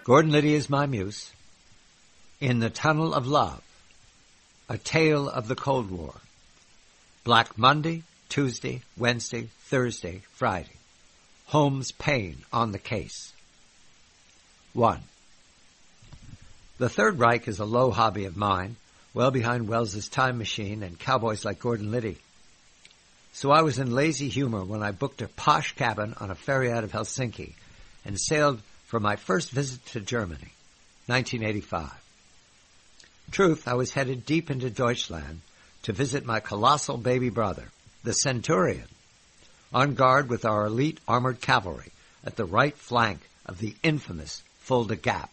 Gordon Liddy is my muse. In the Tunnel of Love, A Tale of the Cold War. Black Monday, Tuesday, Wednesday, Thursday, Friday. Holmes Payne on the case. 1. The Third Reich is a low hobby of mine, well behind Wells's Time Machine and cowboys like Gordon Liddy. So I was in lazy humor when I booked a posh cabin on a ferry out of Helsinki and sailed for my first visit to Germany, 1985. Truth, I was headed deep into Deutschland to visit my colossal baby brother, the Centurion, on guard with our elite armored cavalry at the right flank of the infamous Fulda Gap.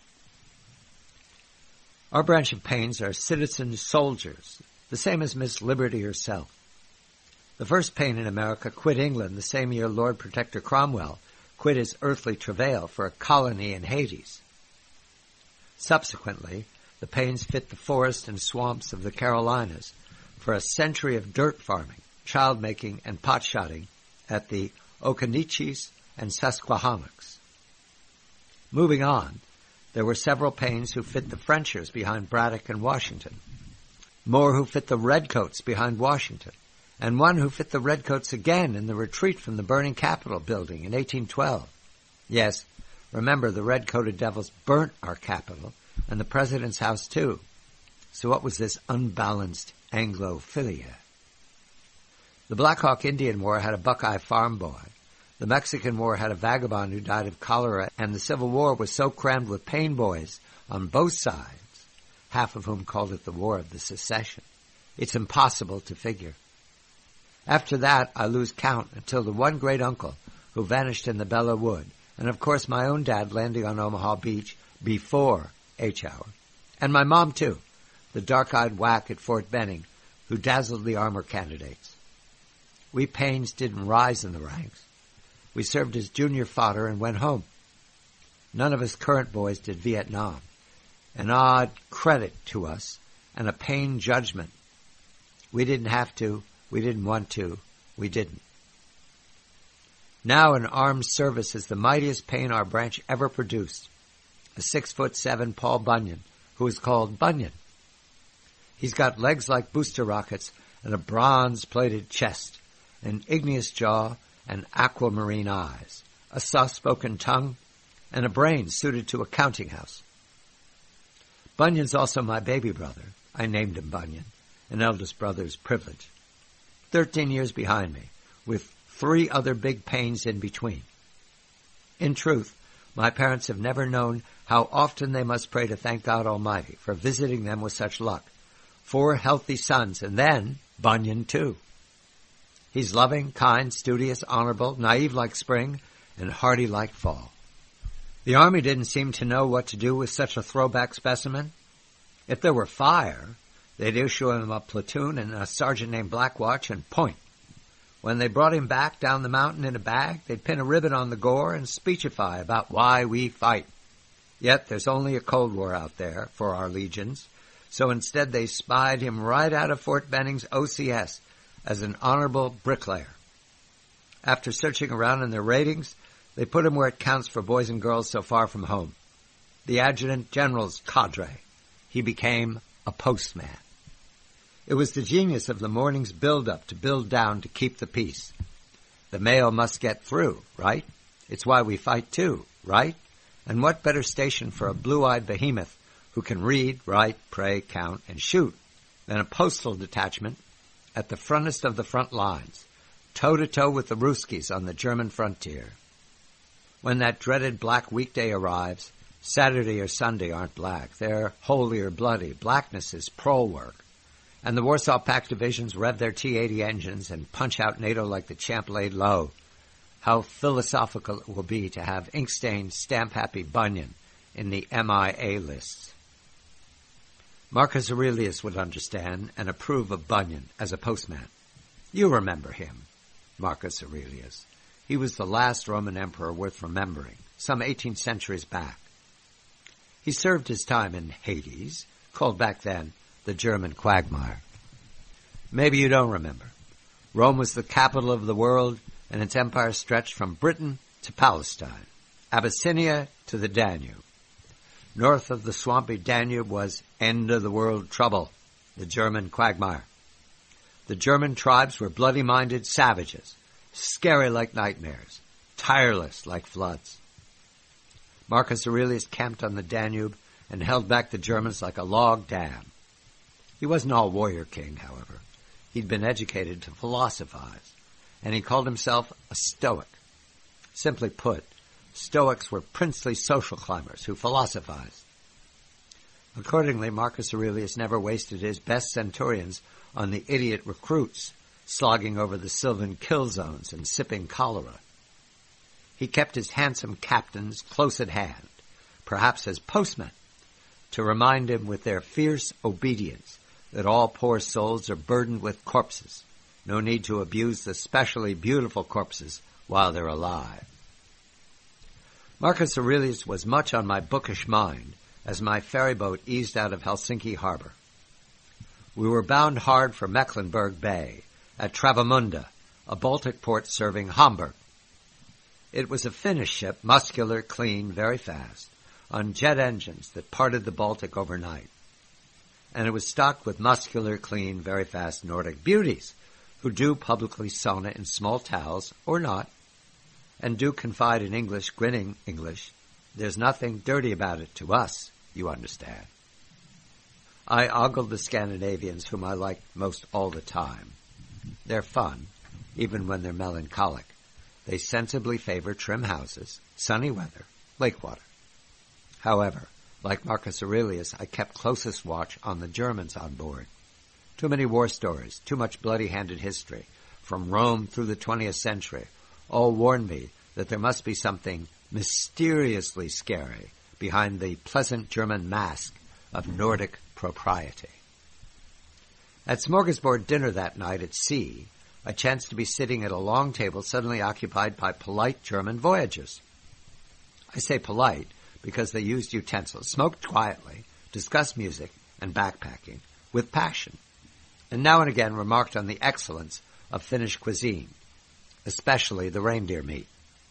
Our branch of Paynes are citizen soldiers, the same as Miss Liberty herself. The first Payne in America quit England the same year Lord Protector Cromwell quit his earthly travail for a colony in Hades. Subsequently, the Paynes fit the forest and swamps of the Carolinas for a century of dirt farming, child-making, and pot-shotting at the Occaneechees and Susquehannocks. Moving on, there were several Paynes who fit the Frenchers behind Braddock and Washington, more who fit the Redcoats behind Washington, and one who fit the Redcoats again in the retreat from the burning Capitol building in 1812. Yes, remember the red-coated devils burnt our Capitol, and the President's house too. So what was this unbalanced Anglophilia? The Black Hawk Indian War had a Buckeye farm boy. The Mexican War had a vagabond who died of cholera, and the Civil War was so crammed with Payne boys on both sides, half of whom called it the War of the Secession. It's impossible to figure. After that, I lose count until the one great uncle who vanished in the Belleau Wood, and of course my own dad landing on Omaha Beach before H-Hour, and my mom too, the dark-eyed whack at Fort Benning who dazzled the armor candidates. We Paynes didn't rise in the ranks. We served as junior fodder and went home. None of us current boys did Vietnam. An odd credit to us and a Payne judgment. We didn't have to. We didn't want to. We didn't. Now in armed service is the mightiest Payne our branch ever produced, a 6'7" Paul Bunyan, who is called Bunyan. He's got legs like booster rockets and a bronze-plated chest, an igneous jaw and aquamarine eyes, a soft-spoken tongue, and a brain suited to a counting house. Bunyan's also my baby brother. I named him Bunyan, an eldest brother's privilege. 13 years behind me, with 3 other big Paynes in between. In truth, my parents have never known how often they must pray to thank God Almighty for visiting them with such luck. 4 healthy sons, and then Bunyan too. He's loving, kind, studious, honorable, naive like spring, and hardy like fall. The Army didn't seem to know what to do with such a throwback specimen. If there were fire, they'd issue him a platoon and a sergeant named Blackwatch and point. When they brought him back down the mountain in a bag, they'd pin a ribbon on the gore and speechify about why we fight. Yet there's only a Cold War out there for our legions, so instead they spied him right out of Fort Benning's OCS as an honorable bricklayer. After searching around in their ratings, they put him where it counts for boys and girls so far from home. The adjutant general's cadre. He became a postman. It was the genius of the morning's build-up to build down to keep the peace. The mail must get through, right? It's why we fight too, right? And what better station for a blue-eyed behemoth who can read, write, pray, count, and shoot than a postal detachment at the frontest of the front lines, toe-to-toe with the Ruskies on the German frontier. When that dreaded black weekday arrives, Saturday or Sunday aren't black. They're holy or bloody. Blackness is prole work. And the Warsaw Pact divisions rev their T-80 engines and punch out NATO like the champ laid low. How philosophical it will be to have ink-stained, stamp-happy Bunyan in the MIA lists. Marcus Aurelius would understand and approve of Bunyan as a postman. You remember him, Marcus Aurelius. He was the last Roman emperor worth remembering, some 18 centuries back. He served his time in Hades, called back then the German quagmire. Maybe you don't remember. Rome was the capital of the world, and its empire stretched from Britain to Palestine, Abyssinia to the Danube. North of the swampy Danube was end-of-the-world trouble, the German quagmire. The German tribes were bloody-minded savages, scary like nightmares, tireless like floods. Marcus Aurelius camped on the Danube and held back the Germans like a log dam. He wasn't all warrior king, however. He'd been educated to philosophize, and he called himself a Stoic. Simply put, Stoics were princely social climbers who philosophized. Accordingly, Marcus Aurelius never wasted his best centurions on the idiot recruits slogging over the sylvan kill zones and sipping cholera. He kept his handsome captains close at hand, perhaps as postmen, to remind him with their fierce obedience that all poor souls are burdened with corpses. No need to abuse the specially beautiful corpses while they're alive. Marcus Aurelius was much on my bookish mind as my ferryboat eased out of Helsinki harbor. We were bound hard for Mecklenburg Bay at Travemünde, a Baltic port serving Hamburg. It was a Finnish ship, muscular, clean, very fast, on jet engines that parted the Baltic overnight. And it was stocked with muscular, clean, very fast Nordic beauties who do publicly sauna in small towels, or not, and do confide in English, grinning English. There's nothing dirty about it to us, you understand. I ogled the Scandinavians, whom I like most all the time. They're fun, even when they're melancholic. They sensibly favor trim houses, sunny weather, lake water. However, like Marcus Aurelius, I kept closest watch on the Germans on board. Too many war stories, too much bloody-handed history, from Rome through the 20th century, all warned me that there must be something mysteriously scary behind the pleasant German mask of Nordic propriety. At smorgasbord dinner that night at sea, I chanced to be sitting at a long table suddenly occupied by polite German voyagers. I say polite because they used utensils, smoked quietly, discussed music and backpacking with passion, and now and again remarked on the excellence of Finnish cuisine, especially the reindeer meat.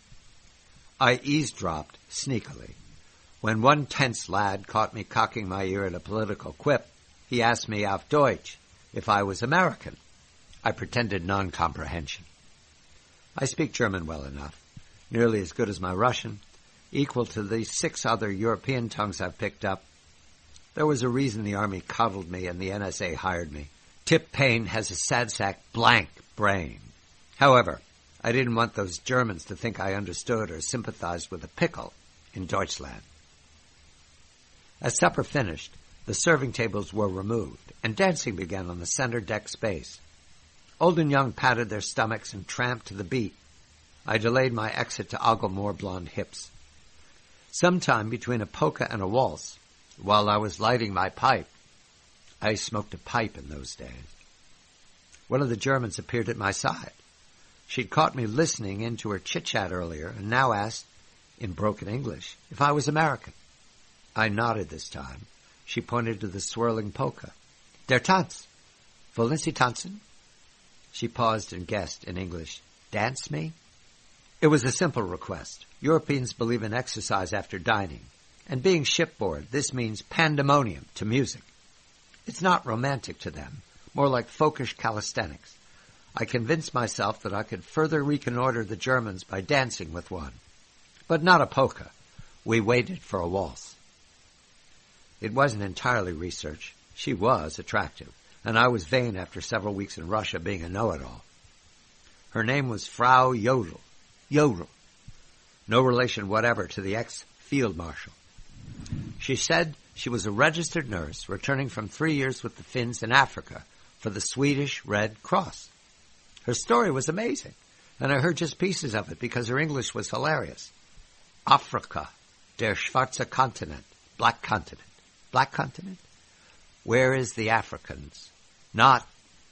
I eavesdropped sneakily. When one tense lad caught me cocking my ear at a political quip, he asked me auf Deutsch if I was American. I pretended non-comprehension. I speak German well enough, nearly as good as my Russian, equal to the 6 other European tongues I've picked up. There was a reason the Army coddled me and the NSA hired me. Tip Payne has a sad sack blank brain. However, I didn't want those Germans to think I understood or sympathized with a pickle in Deutschland. As supper finished, the serving tables were removed, and dancing began on the center deck space. Old and young patted their stomachs and tramped to the beat. I delayed my exit to ogle more blonde hips. Sometime between a polka and a waltz, while I was lighting my pipe, I smoked a pipe in those days, one of the Germans appeared at my side. She'd caught me listening into her chit-chat earlier and now asked, in broken English, if I was American. I nodded this time. She pointed to the swirling polka. Der Tanz. Wollen Sie tanzen? She paused and guessed in English, dance me? It was a simple request. Europeans believe in exercise after dining, and being shipboard, this means pandemonium to music. It's not romantic to them, more like folkish calisthenics. I convinced myself that I could further reconnoiter the Germans by dancing with one. But not a polka. We waited for a waltz. It wasn't entirely research. She was attractive, and I was vain after several weeks in Russia being a know-it-all. Her name was Frau Jodl. Jodl. No relation whatever to the ex-field marshal. She said she was a registered nurse returning from 3 years with the Finns in Africa for the Swedish Red Cross. Her story was amazing, and I heard just pieces of it because her English was hilarious. Afrika, der schwarze Kontinent, black continent. Black continent? Where is the Africans? Not.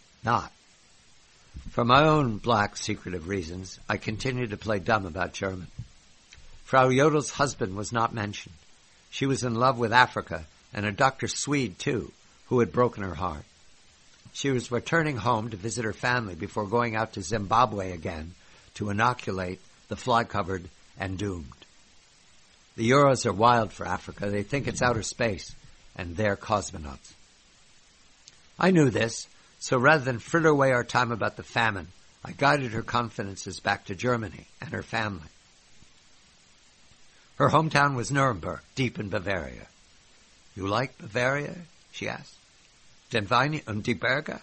For my own black secretive reasons, I continued to play dumb about German. Frau Jodl's husband was not mentioned. She was in love with Africa, and a Dr. Swede, too, who had broken her heart. She was returning home to visit her family before going out to Zimbabwe again to inoculate the fly-covered and doomed. The Euros are wild for Africa. They think it's outer space, and they're cosmonauts. I knew this, so rather than fritter away our time about the famine, I guided her confidences back to Germany and her family. Her hometown was Nuremberg, deep in Bavaria. "You like Bavaria?" she asked. "Den Wein und die Berge?"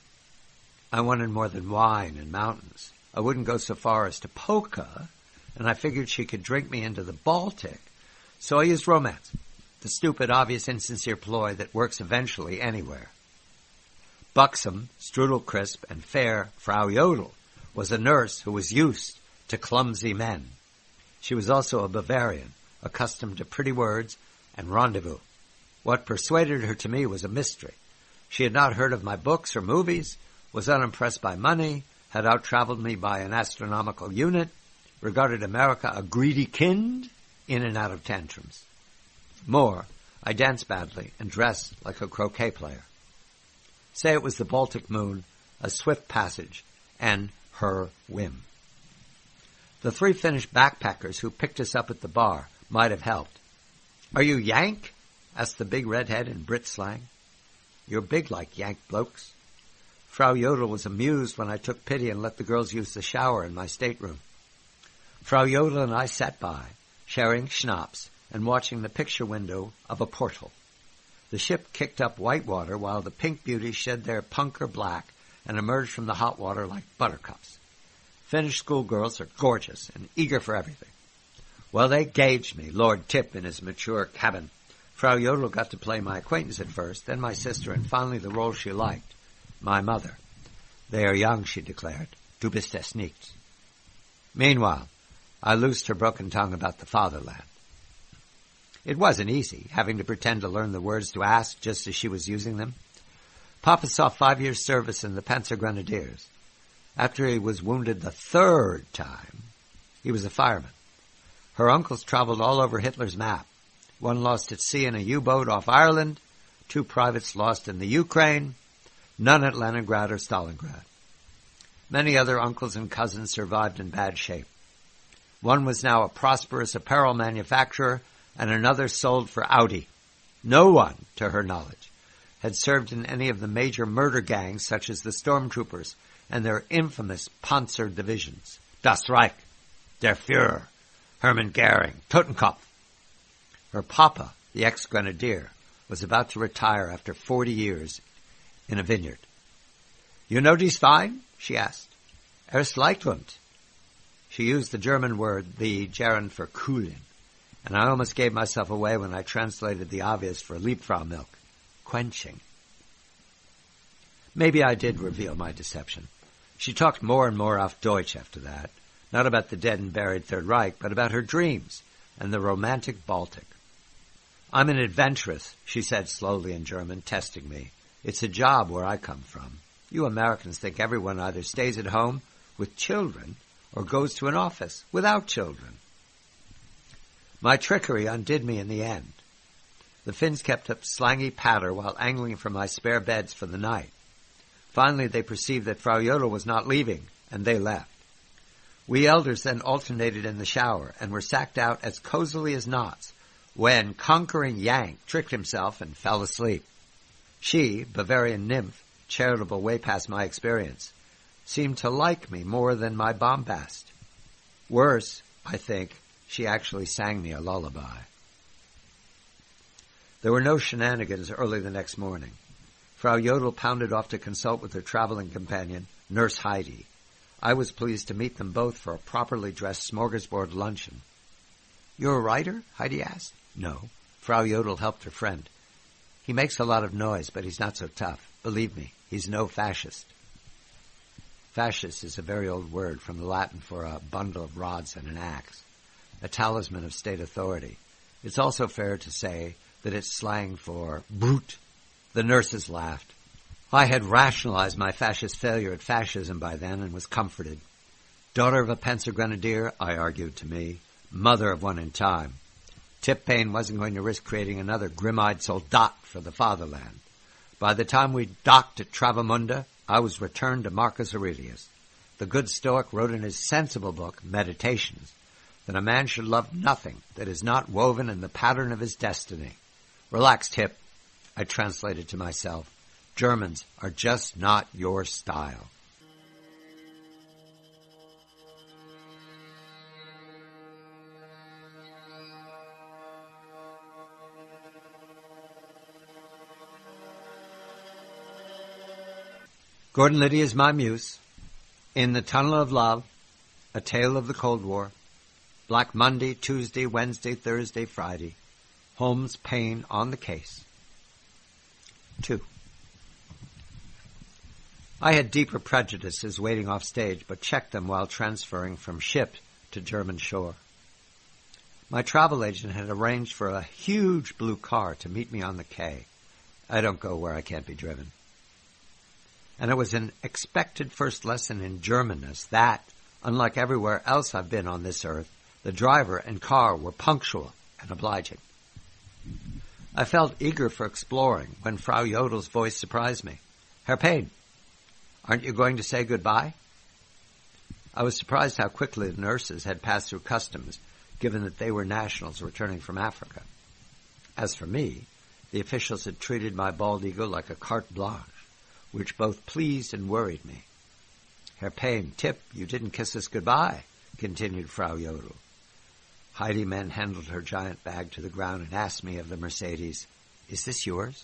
I wanted more than wine and mountains. I wouldn't go so far as to polka, and I figured she could drink me into the Baltic, so I used romance, the stupid, obvious, insincere ploy that works eventually anywhere. Buxom, strudel-crisp, and fair Frau Jodl was a nurse who was used to clumsy men. She was also a Bavarian, accustomed to pretty words and rendezvous. What persuaded her to me was a mystery. She had not heard of my books or movies, was unimpressed by money, had out-traveled me by an astronomical unit, regarded America a greedy kind, in and out of tantrums. More, I danced badly and dressed like a croquet player. Say it was the Baltic moon, a swift passage, and her whim. The 3 Finnish backpackers who picked us up at the bar might have helped. "Are you Yank?" asked the big redhead in Brit slang. "You're big like Yank blokes." Frau Jodl was amused when I took pity and let the girls use the shower in my stateroom. Frau Jodl and I sat by, sharing schnapps and watching the picture window of a porthole. The ship kicked up white water while the pink beauties shed their punker black and emerged from the hot water like buttercups. Finnish schoolgirls are gorgeous and eager for everything. Well, they gauged me, Lord Tip in his mature cabin. Frau Jodl got to play my acquaintance at first, then my sister, and finally the role she liked, my mother. "They are young," she declared. "Du bist es nicht." Meanwhile, I loosed her broken tongue about the fatherland. It wasn't easy, having to pretend to learn the words to ask just as she was using them. Papa saw 5 years' service in the Panzergrenadiers. After he was wounded the 3rd time, he was a fireman. Her uncles traveled all over Hitler's map. One lost at sea in a U-boat off Ireland, 2 privates lost in the Ukraine, none at Leningrad or Stalingrad. Many other uncles and cousins survived in bad shape. One was now a prosperous apparel manufacturer, and another sold for Audi. No one, to her knowledge, had served in any of the major murder gangs such as the Stormtroopers and their infamous Panzer divisions. Das Reich, Der Führer, Hermann Goering, Totenkopf. Her papa, the ex-grenadier, was about to retire after 40 years in a vineyard. "You know dies Wein?" she asked. "Erst Leichtund." She used the German word, the Gerund, for kühlen, and I almost gave myself away when I translated the obvious for Liebfrau milk, quenching. Maybe I did reveal my deception. She talked more and more auf Deutsch after that, not about the dead and buried Third Reich, but about her dreams and the romantic Baltic. "I'm an adventuress," she said slowly in German, testing me. "It's a job where I come from. You Americans think everyone either stays at home with children or goes to an office without children." My trickery undid me in the end. The Finns kept up slangy patter while angling for my spare beds for the night. Finally, they perceived that Frau Jodl was not leaving, and they left. We elders then alternated in the shower and were sacked out as cozily as knots when conquering Yank tricked himself and fell asleep. She, Bavarian nymph, charitable way past my experience, seemed to like me more than my bombast. Worse, I think, she actually sang me a lullaby. There were no shenanigans early the next morning. Frau Jodl pounded off to consult with her traveling companion, Nurse Heidi. I was pleased to meet them both for a properly dressed smorgasbord luncheon. "You're a writer?" Heidi asked. "No." Frau Jodl helped her friend. "He makes a lot of noise, but he's not so tough. Believe me, he's no fascist." Fascist is a very old word from the Latin for a bundle of rods and an axe, a talisman of state authority. It's also fair to say that it's slang for brute. The nurses laughed. I had rationalized my fascist failure at fascism by then and was comforted. Daughter of a Panzergrenadier, I argued to me, mother of one in time. Tip Payne wasn't going to risk creating another grim-eyed soldat for the fatherland. By the time we docked at Travemünde, I was returned to Marcus Aurelius. The good Stoic wrote in his sensible book, Meditations, that a man should love nothing that is not woven in the pattern of his destiny. Relax, Tip, I translated to myself. Germans are just not your style. Gordon Liddy is my muse. In the Tunnel of Love, A Tale of the Cold War, Black Monday, Tuesday, Wednesday, Thursday, Friday, Holmes, Payne on the case. 2. I had deeper prejudices waiting off stage, but checked them while transferring from ship to German shore. My travel agent had arranged for a huge blue car to meet me on the quay. I don't go where I can't be driven. And it was an expected first lesson in Germanness that, unlike everywhere else I've been on this earth, the driver and car were punctual and obliging. I felt eager for exploring when Frau Jodel's voice surprised me. Herr Payne, aren't you going to say goodbye? I was surprised how quickly the nurses had passed through customs, given that they were nationals returning from Africa. As for me, the officials had treated my bald ego like a carte blanche, which both pleased and worried me. Herr Payne, Tip, you didn't kiss us goodbye, continued Frau Jodl. Heidi manhandled her giant bag to the ground and asked me of the Mercedes, is this yours?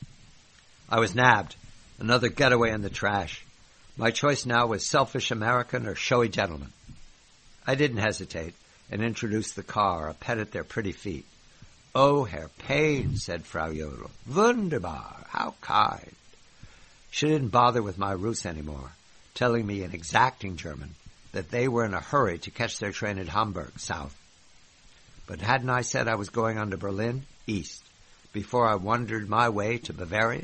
I was nabbed. Another getaway in the trash. My choice now was selfish American or showy gentleman. I didn't hesitate and introduced the car, a pet at their pretty feet. Oh, Herr Payne, said Frau Jodl. Wunderbar, how kind. She didn't bother with my ruse anymore, telling me in exacting German that they were in a hurry to catch their train at Hamburg, south. But hadn't I said I was going on to Berlin, east, before I wandered my way to Bavaria?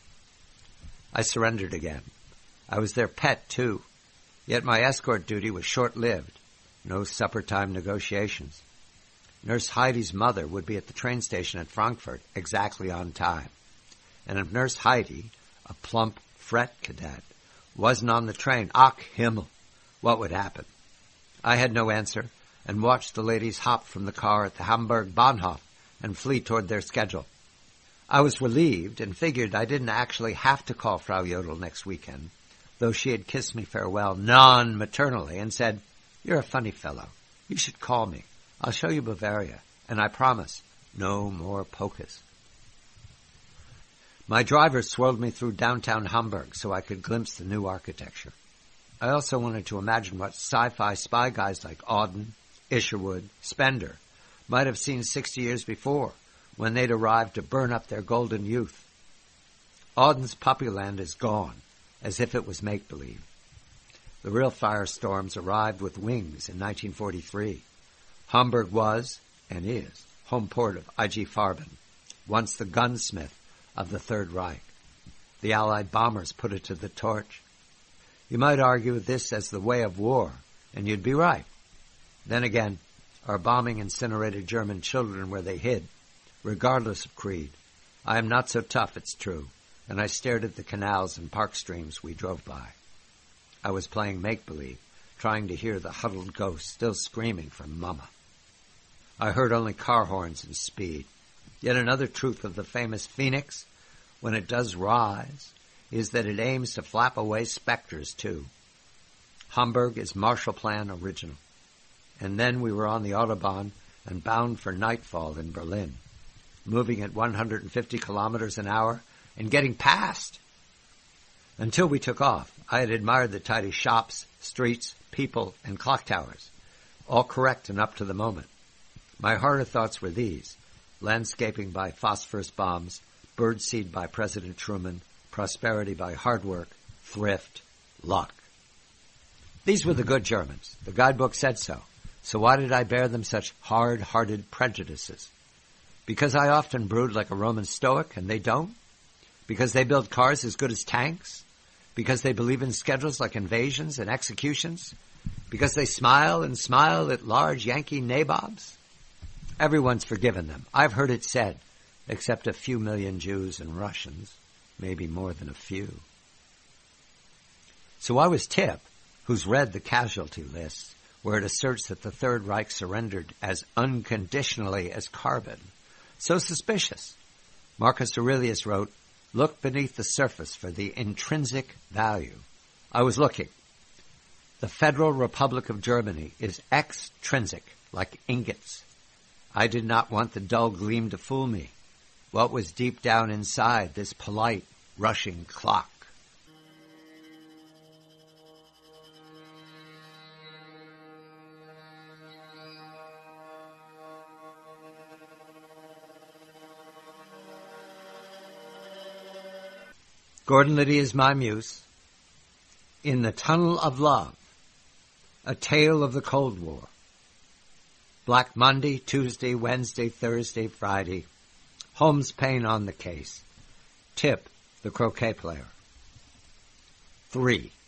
I surrendered again. I was their pet, too, yet my escort duty was short-lived. No supper-time negotiations. Nurse Heidi's mother would be at the train station at Frankfurt exactly on time. And if Nurse Heidi, a plump fret cadet, wasn't on the train, ach Himmel, what would happen? I had no answer and watched the ladies hop from the car at the Hamburg Bahnhof and flee toward their schedule. I was relieved and figured I didn't actually have to call Frau Jodl next weekend, though she had kissed me farewell non-maternally and said, you're a funny fellow. You should call me. I'll show you Bavaria, and I promise, no more polkas. My driver swirled me through downtown Hamburg so I could glimpse the new architecture. I also wanted to imagine what sci-fi spy guys like Auden, Isherwood, Spender might have seen 60 years before when they'd arrived to burn up their golden youth. Auden's Puppyland is gone, as if it was make-believe. The real firestorms arrived with wings in 1943. Hamburg was, and is, home port of I.G. Farben, once the gunsmith of the Third Reich. The Allied bombers put it to the torch. You might argue this as the way of war, and you'd be right. Then again, our bombing incinerated German children where they hid, regardless of creed. I am not so tough, it's true, and I stared at the canals and park streams we drove by. I was playing make-believe, trying to hear the huddled ghosts still screaming for Mama. I heard only car horns and speed. Yet another truth of the famous Phoenix, when it does rise, is that it aims to flap away specters, too. Hamburg is Marshall Plan original. And then we were on the Autobahn and bound for nightfall in Berlin, moving at 150 kilometers an hour and getting past. Until we took off, I had admired the tidy shops, streets, people, and clock towers, all correct and up to the moment. My harder thoughts were these: landscaping by phosphorus bombs, birdseed by President Truman, prosperity by hard work, thrift, luck. These were the good Germans. The guidebook said so. So why did I bear them such hard-hearted prejudices? Because I often brood like a Roman Stoic and they don't? Because they build cars as good as tanks? Because they believe in schedules like invasions and executions? Because they smile and smile at large Yankee nabobs? Everyone's forgiven them. I've heard it said, except a few million Jews and Russians, maybe more than a few. So I was Tip, who's read the casualty lists, where it asserts that the Third Reich surrendered as unconditionally as carbon. So suspicious. Marcus Aurelius wrote, "Look beneath the surface for the intrinsic value." I was looking. The Federal Republic of Germany is extrinsic, like ingots. I did not want the dull gleam to fool me. What was deep down inside this polite, rushing clock? Gordon Liddy is my muse. In the Tunnel of Love, a tale of the Cold War. Black Monday, Tuesday, Wednesday, Thursday, Friday. Holmes Payne on the case. Tip, the croquet player. 3.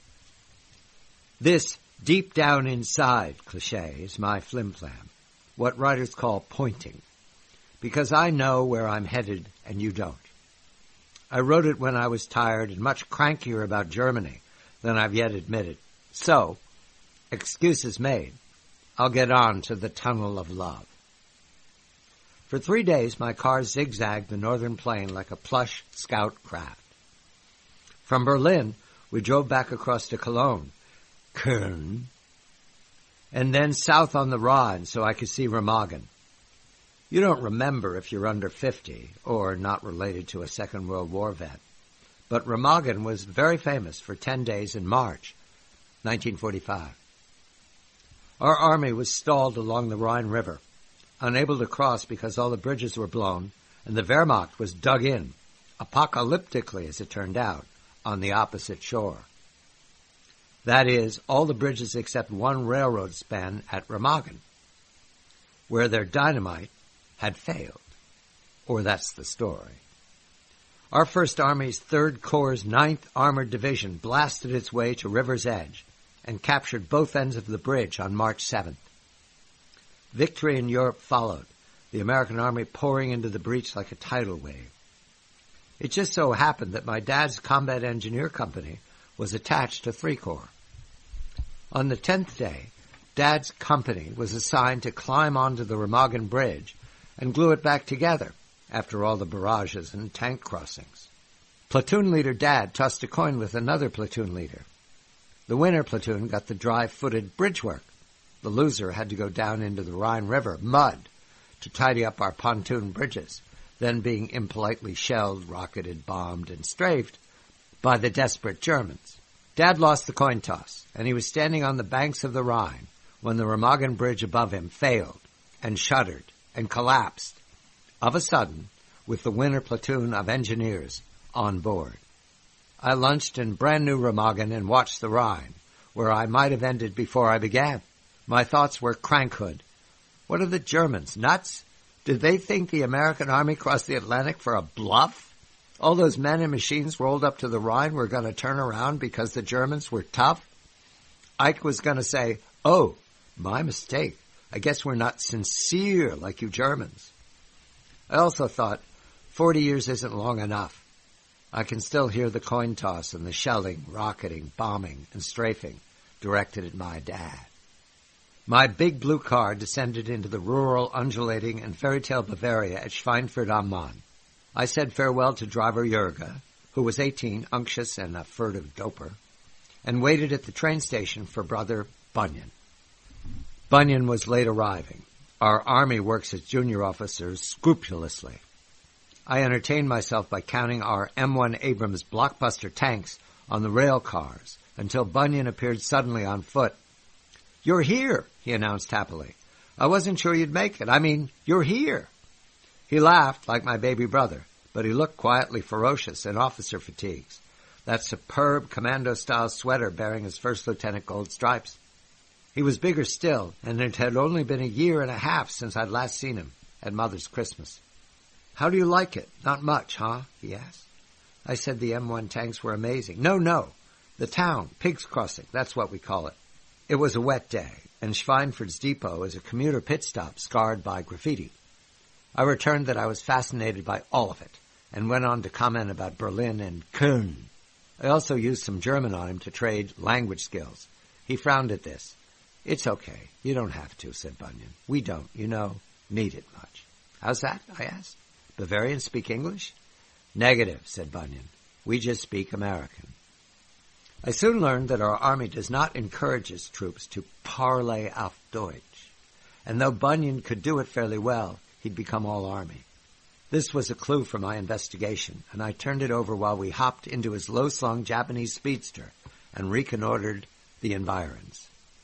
This deep down inside cliché is my flim-flam, what writers call pointing, because I know where I'm headed and you don't. I wrote it when I was tired and much crankier about Germany than I've yet admitted. So, excuses made, I'll get on to the Tunnel of Love. For 3 days, my car zigzagged the northern plain like a plush scout craft. From Berlin, we drove back across to Cologne, Köln, and then south on the Rhine so I could see Remagen. You don't remember if you're under 50 or not related to a Second World War vet. But Remagen was very famous for 10 days in March 1945. Our army was stalled along the Rhine River, unable to cross because all the bridges were blown, and the Wehrmacht was dug in, apocalyptically as it turned out, on the opposite shore. That is, all the bridges except one railroad span at Remagen, where their dynamite had failed. Or that's the story. Our First Army's 3rd Corps' 9th Armored Division blasted its way to River's Edge and captured both ends of the bridge on March 7th. Victory in Europe followed, the American Army pouring into the breach like a tidal wave. It just so happened that my dad's combat engineer company was attached to 3 Corps. On the 10th day, Dad's company was assigned to climb onto the Remagen Bridge and glue it back together after all the barrages and tank crossings. Platoon leader Dad tossed a coin with another platoon leader. The winner platoon got the dry-footed bridge work. The loser had to go down into the Rhine River, mud, to tidy up our pontoon bridges, then being impolitely shelled, rocketed, bombed, and strafed by the desperate Germans. Dad lost the coin toss, and he was standing on the banks of the Rhine when the Remagen Bridge above him failed and shuddered and collapsed, of a sudden, with the winter platoon of engineers on board. I lunched in brand-new Remagen and watched the Rhine, where I might have ended before I began. My thoughts were crankhood. What are the Germans, nuts? Did they think the American Army crossed the Atlantic for a bluff? All those men and machines rolled up to the Rhine were going to turn around because the Germans were tough? Ike was going to say, "Oh, my mistake. I guess we're not sincere like you Germans." I also thought, 40 years isn't long enough. I can still hear the coin toss and the shelling, rocketing, bombing, and strafing directed at my dad. My big blue car descended into the rural, undulating, and fairy tale Bavaria at Schweinfurt am Main. I said farewell to driver Jurga, who was 18, unctuous and a furtive doper, and waited at the train station for brother Bunyan. Bunyan was late arriving. Our army works as junior officers scrupulously. I entertained myself by counting our M1 Abrams blockbuster tanks on the rail cars until Bunyan appeared suddenly on foot. "You're here," he announced happily. "I wasn't sure you'd make it. I mean, you're here." He laughed like my baby brother, but he looked quietly ferocious in officer fatigues, that superb commando-style sweater bearing his first lieutenant gold stripes. He was bigger still, and it had only been a year and a half since I'd last seen him at Mother's Christmas. "How do you like it? Not much, huh?" he asked. I said the M1 tanks were amazing. No. The town, Pigs Crossing, that's what we call it. It was a wet day, and Schweinfurt's depot is a commuter pit stop scarred by graffiti. I returned that I was fascinated by all of it, and went on to comment about Berlin and Köln. I also used some German on him to trade language skills. He frowned at this. It's okay. You don't have to, said Bunyan. We don't, need it much. How's that? I asked. Bavarians speak English? Negative, said Bunyan. We just speak American. I soon learned that our army does not encourage its troops to parley auf Deutsch, and though Bunyan could do it fairly well, he'd become all army. This was a clue for my investigation, and I turned it over while we hopped into his low-slung Japanese speedster and reconnoitered the environs.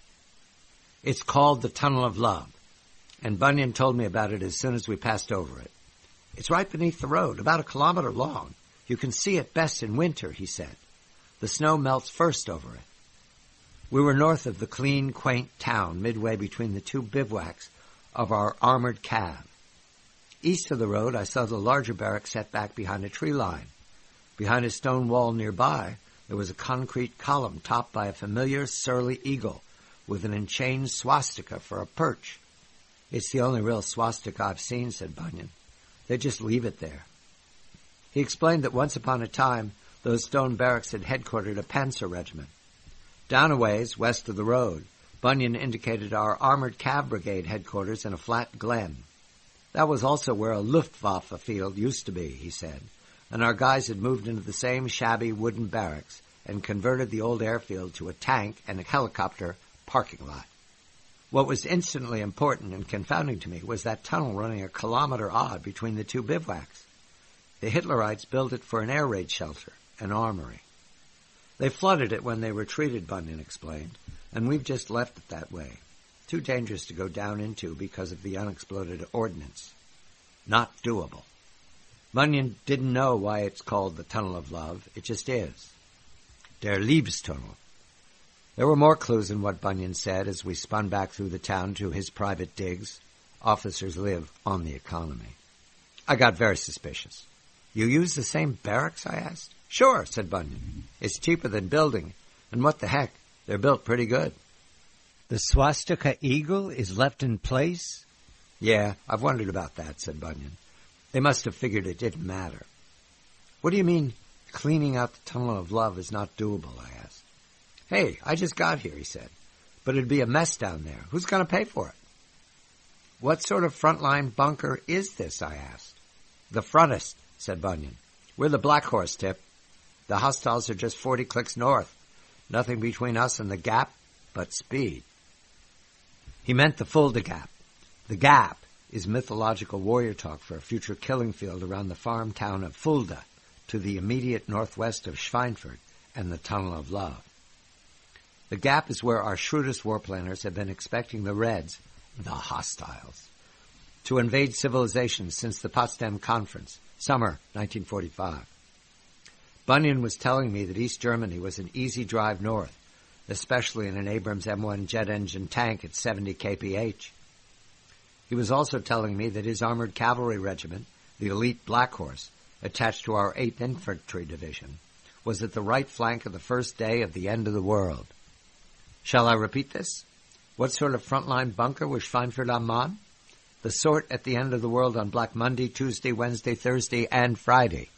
It's called the Tunnel of Love, and Bunyan told me about it as soon as we passed over it. It's right beneath the road, about 1 kilometer long. You can see it best in winter, he said. The snow melts first over it. We were north of the clean, quaint town, midway between the two bivouacs of our armored cav. East of the road, I saw the larger barrack set back behind a tree line. Behind a stone wall nearby, there was a concrete column topped by a familiar surly eagle with an enchained swastika for a perch. It's the only real swastika I've seen, said Bunyan. They just leave it there. He explained that once upon a time, those stone barracks had headquartered a panzer regiment. Down a ways, west of the road, Bunyan indicated our armored cav brigade headquarters in a flat glen. That was also where a Luftwaffe field used to be, he said, and our guys had moved into the same shabby wooden barracks and converted the old airfield to a tank and a helicopter parking lot. What was instantly important and confounding to me was that tunnel running 1 kilometer odd between the two bivouacs. The Hitlerites built it for an air raid shelter, an armory. They flooded it when they retreated, Bunyan explained, and we've just left it that way. Too dangerous to go down into because of the unexploded ordnance. Not doable. Bunyan didn't know why it's called the Tunnel of Love. It just is. Der Liebestunnel. There were more clues in what Bunyan said as we spun back through the town to his private digs. Officers live on the economy. I got very suspicious. You use the same barracks, I asked. Sure, said Bunyan. It's cheaper than building, and what the heck, they're built pretty good. The swastika eagle is left in place? Yeah, I've wondered about that, said Bunyan. They must have figured it didn't matter. What do you mean, cleaning out the Tunnel of Love is not doable, I asked. Hey, I just got here, he said. But it'd be a mess down there. Who's going to pay for it? What sort of frontline bunker is this, I asked. The frontest, said Bunyan. We're the Black Horse, Tip. The hostiles are just 40 clicks north. Nothing between us and the Gap but speed. He meant the Fulda Gap. The Gap is mythological warrior talk for a future killing field around the farm town of Fulda to the immediate northwest of Schweinfurt and the Tunnel of Love. The Gap is where our shrewdest warplanners have been expecting the Reds, the hostiles, to invade civilization since the Potsdam Conference, summer 1945. Bunyan was telling me that East Germany was an easy drive north, especially in an Abrams M1 jet engine tank at 70 kph. He was also telling me that his armored cavalry regiment, the elite Black Horse, attached to our 8th Infantry Division, was at the right flank of the first day of the end of the world. Shall I repeat this? What sort of frontline bunker was Schweinfurt am Main? The sort at the end of the world on Black Monday, Tuesday, Wednesday, Thursday, and Friday.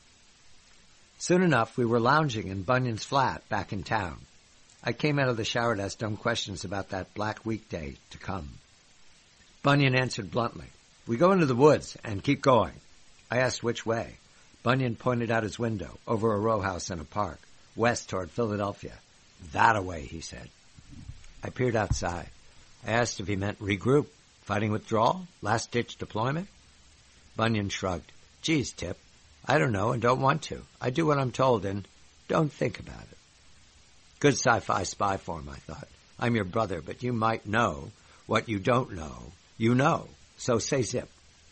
Soon enough, we were lounging in Bunyan's flat back in town. I came out of the shower to ask dumb questions about that black weekday to come. Bunyan answered bluntly, We go into the woods and keep going. I asked which way. Bunyan pointed out his window, over a row house in a park, west toward Philadelphia. That-a-way, he said. I peered outside. I asked if he meant regroup, fighting withdrawal, last-ditch deployment. Bunyan shrugged. Geez, Tip, I don't know and don't want to. I do what I'm told and don't think about it. Good sci-fi spy form, I thought. I'm your brother, but you might know what you don't know. You know, so say zip.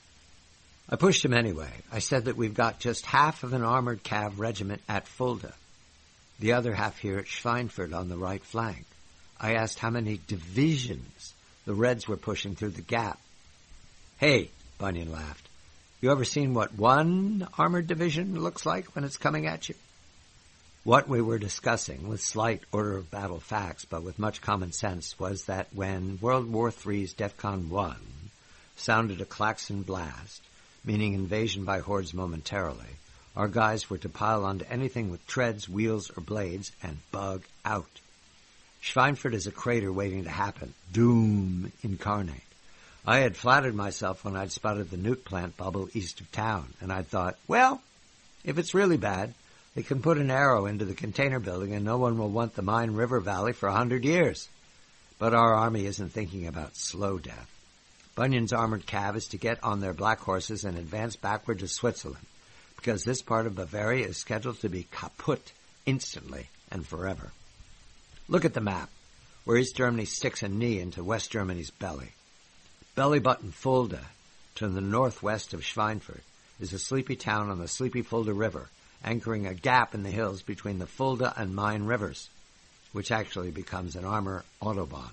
I pushed him anyway. I said that we've got just half of an armored cav regiment at Fulda, the other half here at Schweinfurt on the right flank. I asked how many divisions the Reds were pushing through the Gap. Hey, Bunyan laughed. You ever seen what one armored division looks like when it's coming at you? What we were discussing, with slight order of battle facts, but with much common sense, was that when World War III's DEFCON 1 sounded a klaxon blast, meaning invasion by hordes momentarily, our guys were to pile onto anything with treads, wheels, or blades and bug out. Schweinfurt is a crater waiting to happen. Doom incarnate. I had flattered myself when I'd spotted the nuke plant bubble east of town, and I'd thought, well, if it's really bad, they can put an arrow into the container building and no one will want the Main River Valley for 100 years. But our army isn't thinking about slow death. Bunyan's armored cav is to get on their black horses and advance backward to Switzerland, because this part of Bavaria is scheduled to be kaput instantly and forever. Look at the map, where East Germany sticks a knee into West Germany's belly. Belly button Fulda, to the northwest of Schweinfurt, is a sleepy town on the sleepy Fulda River, anchoring a gap in the hills between the Fulda and Main rivers, which actually becomes an armor autobahn.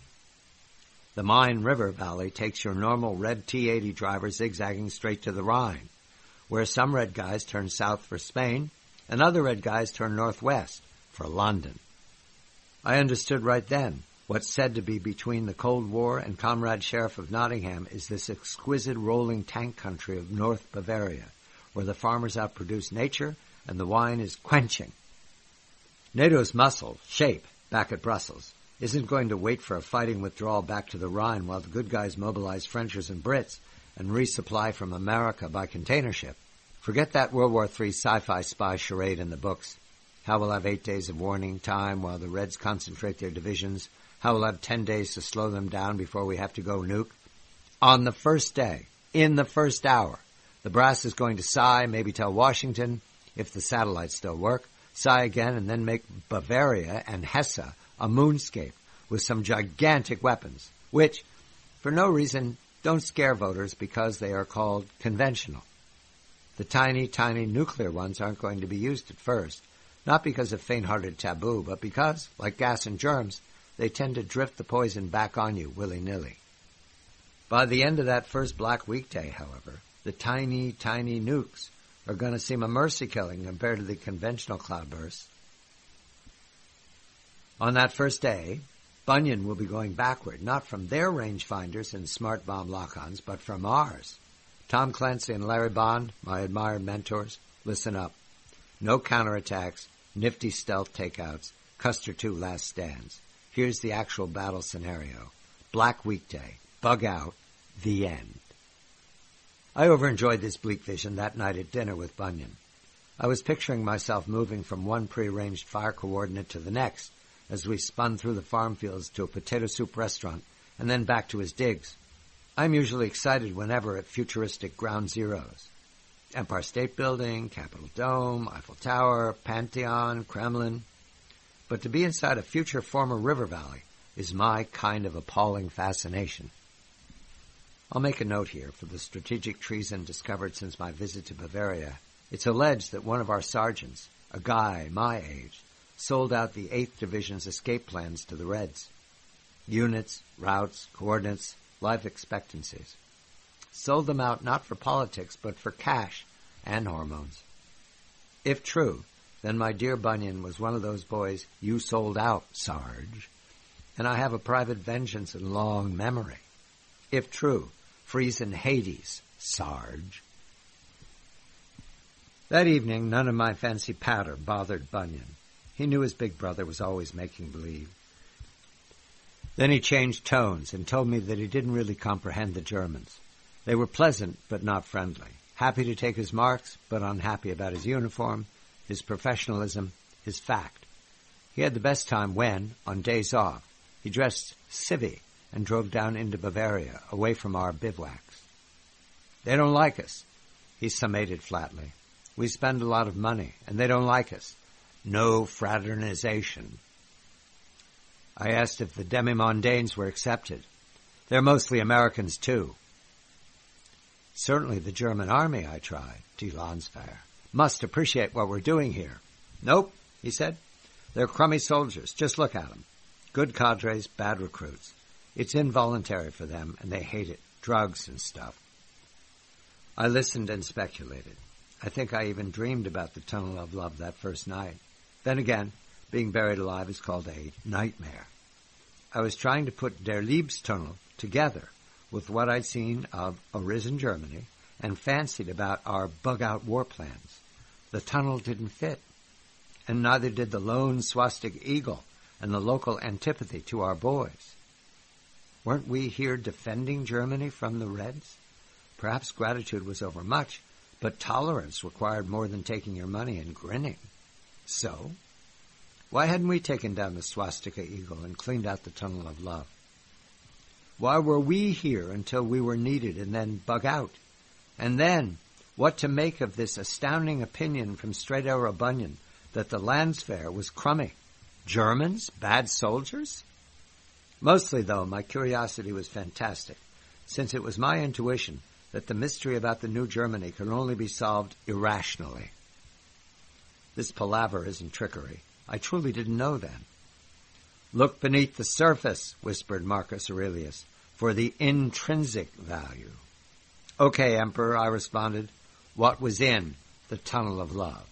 The Main River Valley takes your normal red T-80 driver zigzagging straight to the Rhine, where some red guys turn south for Spain and other red guys turn northwest for London. I understood right then what's said to be between the Cold War and Comrade Sheriff of Nottingham is this exquisite rolling tank country of North Bavaria, where the farmers outproduce nature and the wine is quenching. NATO's muscle, shape, back at Brussels, isn't going to wait for a fighting withdrawal back to the Rhine while the good guys mobilize Frenchers and Brits and resupply from America by container ship. Forget that World War III sci-fi spy charade in the books. How we'll have 8 days of warning time while the Reds concentrate their divisions. How we'll have 10 days to slow them down before we have to go nuke. On the first day, in the first hour, the brass is going to sigh, maybe tell Washington, if the satellites still work, sigh again and then make Bavaria and Hesse a moonscape with some gigantic weapons, which, for no reason, don't scare voters because they are called conventional. The tiny, tiny nuclear ones aren't going to be used at first, not because of faint-hearted taboo, but because, like gas and germs, they tend to drift the poison back on you willy-nilly. By the end of that first Black Weekday, however, the tiny, tiny nukes are going to seem a mercy killing compared to the conventional cloudbursts. On that first day, Bunyan will be going backward, not from their rangefinders and smart bomb lock-ons, but from ours. Tom Clancy and Larry Bond, my admired mentors, listen up. No counterattacks, nifty stealth takeouts, Custer II last stands. Here's the actual battle scenario. Black Weekday, bug out, the end. I overenjoyed this bleak vision that night at dinner with Bunyan. I was picturing myself moving from one prearranged fire coordinate to the next as we spun through the farm fields to a potato soup restaurant and then back to his digs. I'm usually excited whenever at futuristic ground zeros. Empire State Building, Capitol Dome, Eiffel Tower, Pantheon, Kremlin. But to be inside a future former river valley is my kind of appalling fascination. I'll make a note here for the strategic treason discovered since my visit to Bavaria. It's alleged that one of our sergeants, a guy my age, sold out the 8th Division's escape plans to the Reds. Units, routes, coordinates, life expectancies. Sold them out not for politics, but for cash and hormones. If true, then my dear Bunyan was one of those boys you sold out, Sarge, and I have a private vengeance and long memory. If true, freeze in Hades, Sarge. That evening, none of my fancy patter bothered Bunyan. He knew his big brother was always making believe. Then he changed tones and told me that he didn't really comprehend the Germans. They were pleasant, but not friendly. Happy to take his marks, but unhappy about his uniform, his professionalism, his fact. He had the best time when, on days off, he dressed civvy and drove down into Bavaria, away from our bivouacs. They don't like us, he summated flatly. We spend a lot of money, and they don't like us. No fraternization. I asked if the demi-mondaines were accepted. They're mostly Americans, too. Certainly the German army, I tried, die Landswehr, must appreciate what we're doing here. Nope, he said. They're crummy soldiers. Just look at them. Good cadres, bad recruits. It's involuntary for them, and they hate it. Drugs and stuff. I listened and speculated. I think I even dreamed about the Tunnel of Love that first night. Then again, being buried alive is called a nightmare. I was trying to put Der Liebstunnel together with what I'd seen of Arisen Germany and fancied about our bug-out war plans. The tunnel didn't fit, and neither did the lone swastika eagle and the local antipathy to our boys. Weren't we here defending Germany from the Reds? Perhaps gratitude was overmuch, but tolerance required more than taking your money and grinning. So, why hadn't we taken down the swastika eagle and cleaned out the tunnel of love? Why were we here until we were needed and then bug out? And then, what to make of this astounding opinion from Straight Arrow Bunyan that the Landwehr was crummy? Germans? Bad soldiers? Mostly, though, my curiosity was fantastic, since it was my intuition that the mystery about the new Germany could only be solved irrationally. This palaver isn't trickery. I truly didn't know then. Look beneath the surface, whispered Marcus Aurelius, for the intrinsic value. Okay, Emperor, I responded. What was in the tunnel of love?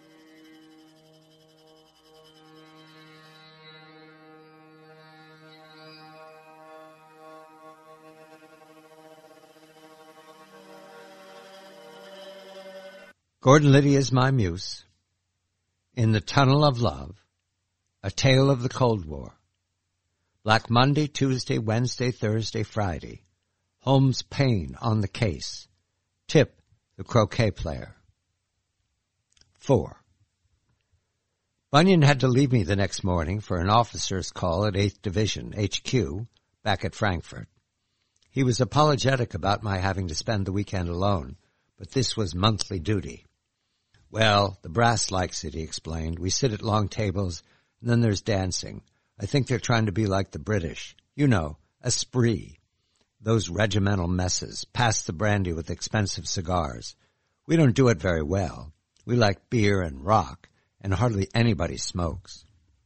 Gordon Liddy is my muse. In the Tunnel of Love, A Tale of the Cold War. Black Monday, Tuesday, Wednesday, Thursday, Friday. Holmes Payne on the case. Tip, the croquet player. 4. Bunyan had to leave me the next morning for an officer's call at 8th Division, HQ, back at Frankfurt. He was apologetic about my having to spend the weekend alone, but this was monthly duty. Well, the brass likes it, he explained. We sit at long tables, and then there's dancing. I think they're trying to be like the British. You know, a spree. Those regimental messes, pass the brandy with expensive cigars. We don't do it very well. We like beer and rock, and hardly anybody smokes.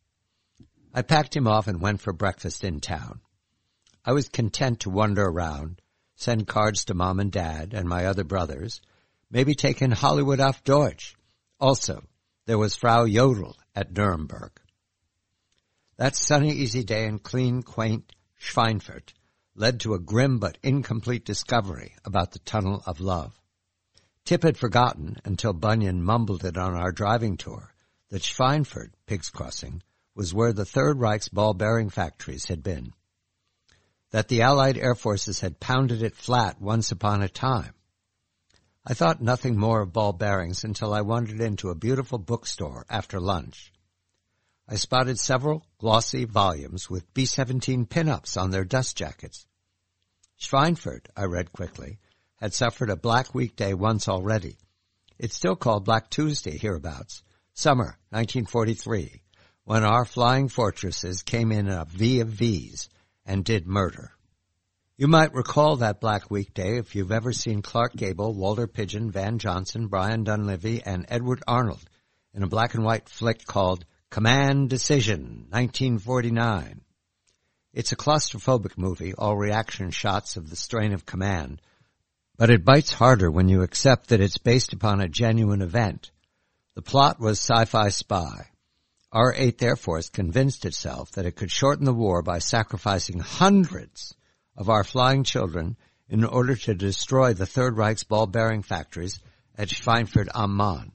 I packed him off and went for breakfast in town. I was content to wander around, send cards to Mom and Dad and my other brothers, maybe take in Hollywood auf Deutsch. Also, there was Frau Jodl at Nuremberg. That sunny, easy day in clean, quaint Schweinfurt led to a grim but incomplete discovery about the Tunnel of Love. Tip had forgotten, until Bunyan mumbled it on our driving tour, that Schweinfurt, Pigs Crossing, was where the Third Reich's ball-bearing factories had been. That the Allied air forces had pounded it flat once upon a time. I thought nothing more of ball bearings until I wandered into a beautiful bookstore after lunch. I spotted several glossy volumes with B-17 pin-ups on their dust jackets. Schweinfurt, I read quickly, had suffered a black weekday once already. It's still called Black Tuesday hereabouts, summer 1943, when our flying fortresses came in a V of V's and did murder. You might recall that black weekday if you've ever seen Clark Gable, Walter Pidgeon, Van Johnson, Brian Dunleavy, and Edward Arnold in a black and white flick called Command Decision, 1949. It's a claustrophobic movie, all reaction shots of the strain of command, but it bites harder when you accept that it's based upon a genuine event. The plot was sci-fi spy. Our 8th Air Force convinced itself that it could shorten the war by sacrificing hundreds of our flying children in order to destroy the Third Reich's ball-bearing factories at Schweinfurt am Main.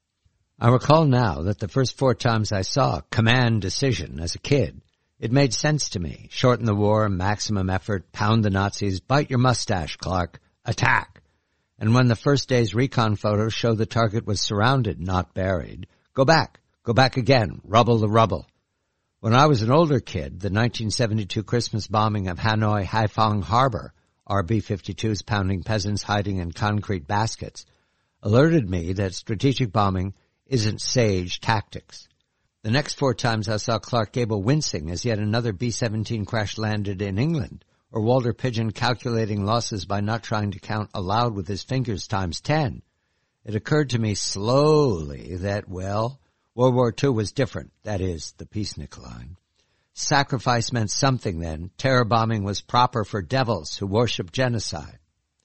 I recall now that the first 4 times I saw Command Decision as a kid, it made sense to me. Shorten the war, maximum effort, pound the Nazis, bite your mustache, Clark, attack. And when the first day's recon photos show the target was surrounded, not buried, go back again, rubble the rubble. When I was an older kid, the 1972 Christmas bombing of Hanoi Haiphong Harbor, our B-52s pounding peasants hiding in concrete baskets, alerted me that strategic bombing isn't sage tactics. The next 4 times I saw Clark Gable wincing as yet another B-17 crash-landed in England, or Walter Pidgeon calculating losses by not trying to count aloud with his fingers times 10. It occurred to me slowly that, well, World War II was different, that is, the peacenik line. Sacrifice meant something then. Terror bombing was proper for devils who worship genocide.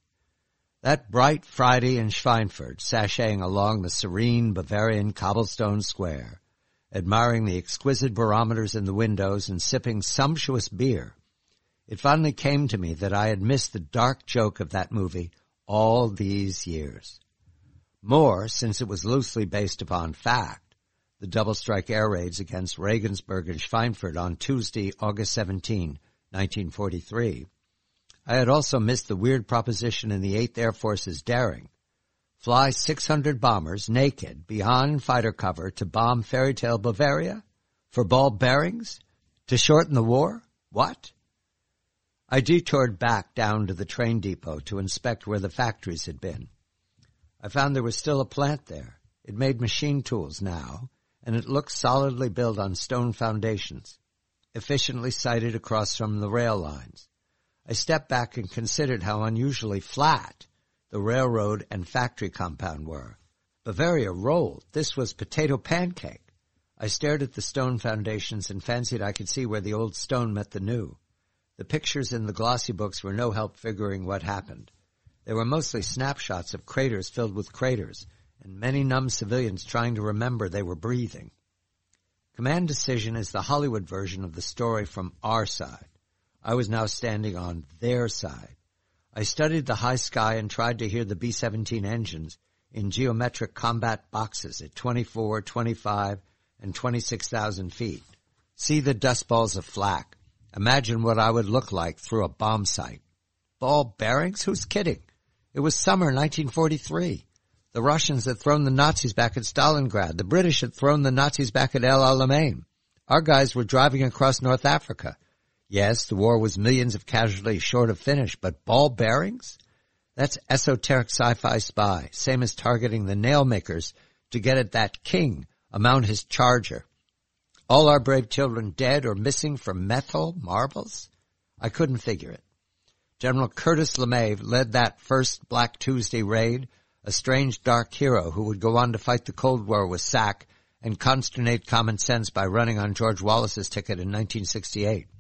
That bright Friday in Schweinfurt, sashaying along the serene Bavarian cobblestone square, admiring the exquisite barometers in the windows and sipping sumptuous beer, it finally came to me that I had missed the dark joke of that movie all these years. More, since it was loosely based upon fact, the double-strike air raids against Regensburg and Schweinfurt on Tuesday, August 17, 1943, I had also missed the weird proposition in the 8th Air Force's daring. Fly 600 bombers naked beyond fighter cover to bomb fairy tale Bavaria? For ball bearings? To shorten the war? What? I detoured back down to the train depot to inspect where the factories had been. I found there was still a plant there. It made machine tools now, and it looked solidly built on stone foundations, efficiently sited across from the rail lines. I stepped back and considered how unusually flat the railroad and factory compound were. Bavaria rolled. This was potato pancake. I stared at the stone foundations and fancied I could see where the old stone met the new. The pictures in the glossy books were no help figuring what happened. They were mostly snapshots of craters filled with craters, and many numb civilians trying to remember they were breathing. Command Decision is the Hollywood version of the story from our side. I was now standing on their side. I studied the high sky and tried to hear the B-17 engines in geometric combat boxes at 24, 25, and 26,000 feet. See the dust balls of flak. Imagine what I would look like through a bomb sight. Ball bearings? Who's kidding? It was summer 1943. The Russians had thrown the Nazis back at Stalingrad. The British had thrown the Nazis back at El Alamein. Our guys were driving across North Africa. Yes, the war was millions of casualties short of finish, but ball bearings? That's esoteric sci-fi spy, same as targeting the nail makers to get at that king, amount his charger. All our brave children dead or missing from methyl marbles? I couldn't figure it. General Curtis LeMay led that first Black Tuesday raid, a strange dark hero who would go on to fight the Cold War with SAC and consternate common sense by running on George Wallace's ticket in 1968.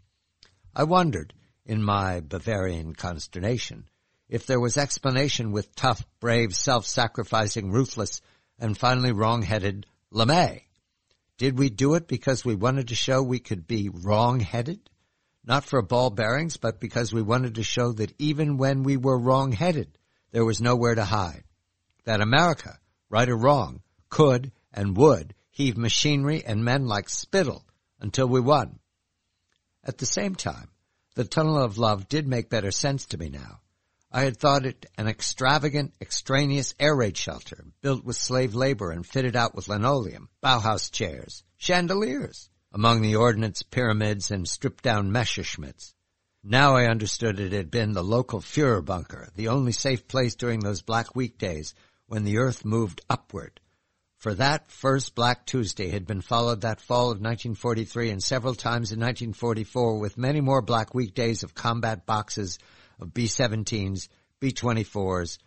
I wondered, in my Bavarian consternation, if there was explanation with tough, brave, self-sacrificing, ruthless, and finally wrong-headed LeMay. Did we do it because we wanted to show we could be wrong-headed? Not for ball bearings, but because we wanted to show that even when we were wrong-headed, there was nowhere to hide. That America, right or wrong, could and would heave machinery and men like spittle until we won. At the same time, the Tunnel of Love did make better sense to me now. I had thought it an extravagant, extraneous air raid shelter built with slave labor and fitted out with linoleum, Bauhaus chairs, chandeliers, among the ordnance pyramids and stripped-down Messerschmitts. Now I understood it had been the local Führer bunker, the only safe place during those black weekdays when the earth moved upward. For that first Black Tuesday had been followed that fall of 1943 and several times in 1944 with many more black weekdays of combat boxes of B-17s, B-24s,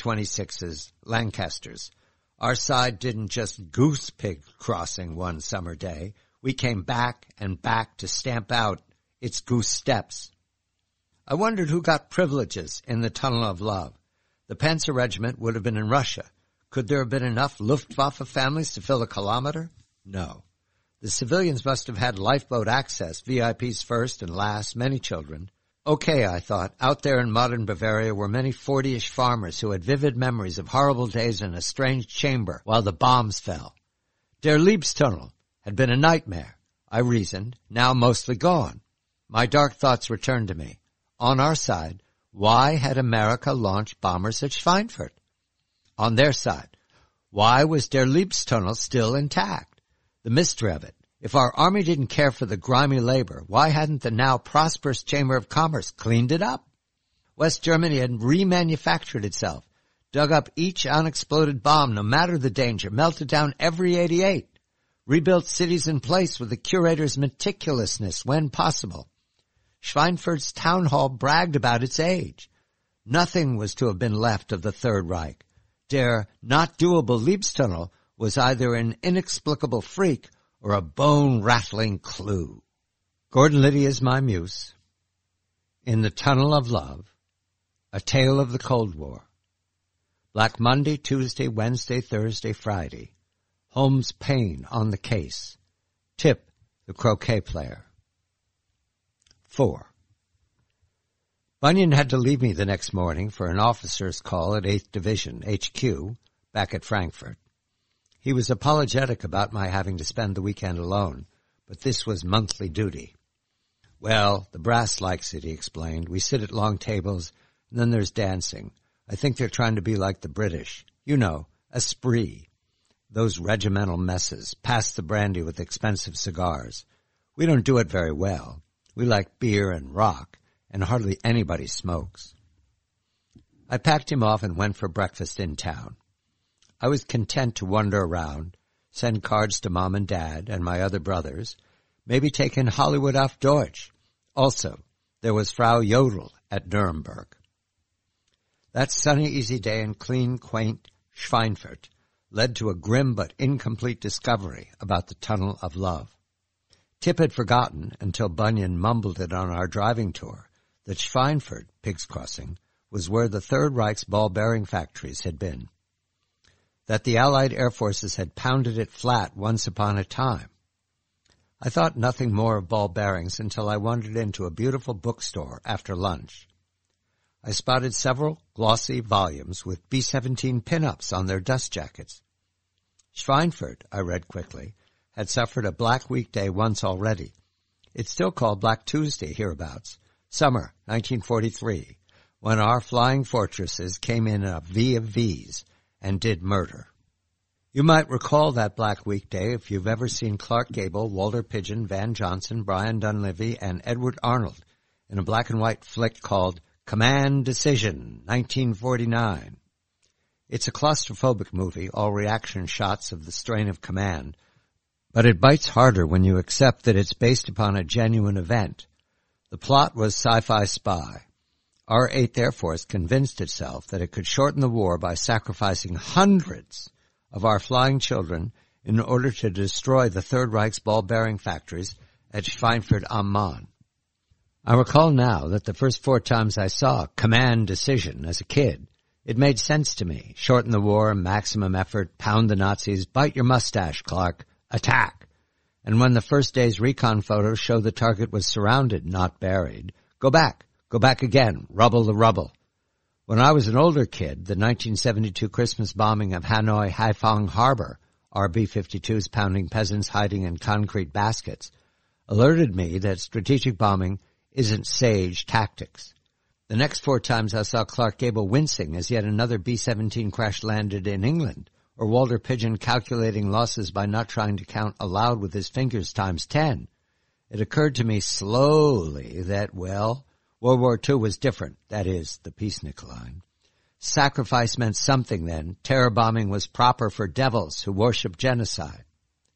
B-26s, Lancasters. Our side didn't just goose pig crossing one summer day. We came back and back to stamp out its goose steps. I wondered who got privileges in the Tunnel of Love. The Panzer Regiment would have been in Russia. Could there have been enough Luftwaffe families to fill a kilometer? No. The civilians must have had lifeboat access, VIPs first and last, many children. Okay, I thought, out there in modern Bavaria were many 40-ish farmers who had vivid memories of horrible days in a strange chamber while the bombs fell. Der Liebstunnel had been a nightmare, I reasoned, now mostly gone. My dark thoughts returned to me. On our side, why had America launched bombers at Schweinfurt? On their side, why was Der Liebstunnel still intact? The mystery of it. If our army didn't care for the grimy labor, why hadn't the now prosperous Chamber of Commerce cleaned it up? West Germany had remanufactured itself, dug up each unexploded bomb no matter the danger, melted down every 88, rebuilt cities in place with the curator's meticulousness when possible. Schweinfurt's town hall bragged about its age. Nothing was to have been left of the Third Reich. Der not doable Liebstunnel was either an inexplicable freak or a bone-rattling clue. Gordon Liddy is my muse. In the Tunnel of Love, A Tale of the Cold War. Black Monday, Tuesday, Wednesday, Thursday, Friday. Holmes Payne on the case. Tip, the croquet player. 4. Bunyan had to leave me the next morning for an officer's call at 8th Division, HQ, back at Frankfurt. He was apologetic about my having to spend the weekend alone, but this was monthly duty. Well, the brass likes it, he explained. We sit at long tables, and then there's dancing. I think they're trying to be like the British. You know, a spree. Those regimental messes, pass the brandy with expensive cigars. We don't do it very well. We like beer and rock, and hardly anybody smokes. I packed him off and went for breakfast in town. I was content to wander around, send cards to Mom and Dad and my other brothers, maybe take in Hollywood auf Deutsch. Also, there was Frau Jodl at Nuremberg. That sunny, easy day in clean, quaint Schweinfurt led to a grim but incomplete discovery about the Tunnel of Love. Tip had forgotten, until Bunyan mumbled it on our driving tour, that Schweinfurt, Pigs Crossing, was where the Third Reich's ball bearing factories had been. That the Allied air forces had pounded it flat once upon a time. I thought nothing more of ball bearings until I wandered into a beautiful bookstore after lunch. I spotted several glossy volumes with B-17 pin-ups on their dust jackets. Schweinfurt, I read quickly, had suffered a black weekday once already. It's still called Black Tuesday hereabouts, summer 1943, when our flying fortresses came in a V of V's and did murder. You might recall that black weekday if you've ever seen Clark Gable, Walter Pidgeon, Van Johnson, Brian Dunleavy, and Edward Arnold in a black and white flick called Command Decision, 1949. It's a claustrophobic movie, all reaction shots of the strain of command, but it bites harder when you accept that it's based upon a genuine event. The plot was sci-fi spy. Our 8th Air Force convinced itself that it could shorten the war by sacrificing hundreds of our flying children in order to destroy the Third Reich's ball-bearing factories at Schweinfurt am Main. I recall now that the first 4 times I saw Command Decision as a kid, it made sense to me. Shorten the war, maximum effort, pound the Nazis, bite your mustache, Clark, attack. And when the first day's recon photos show the target was surrounded, not buried, go back again, rubble the rubble. When I was an older kid, the 1972 Christmas bombing of Hanoi Haiphong Harbor, our B-52s pounding peasants hiding in concrete baskets, alerted me that strategic bombing isn't sage tactics. The next 4 times I saw Clark Gable wincing as yet another B-17 crash-landed in England, or Walter Pidgeon calculating losses by not trying to count aloud with his fingers times 10, it occurred to me slowly that, well, World War II was different, that is, the peacenik line. Sacrifice meant something then. Terror bombing was proper for devils who worship genocide.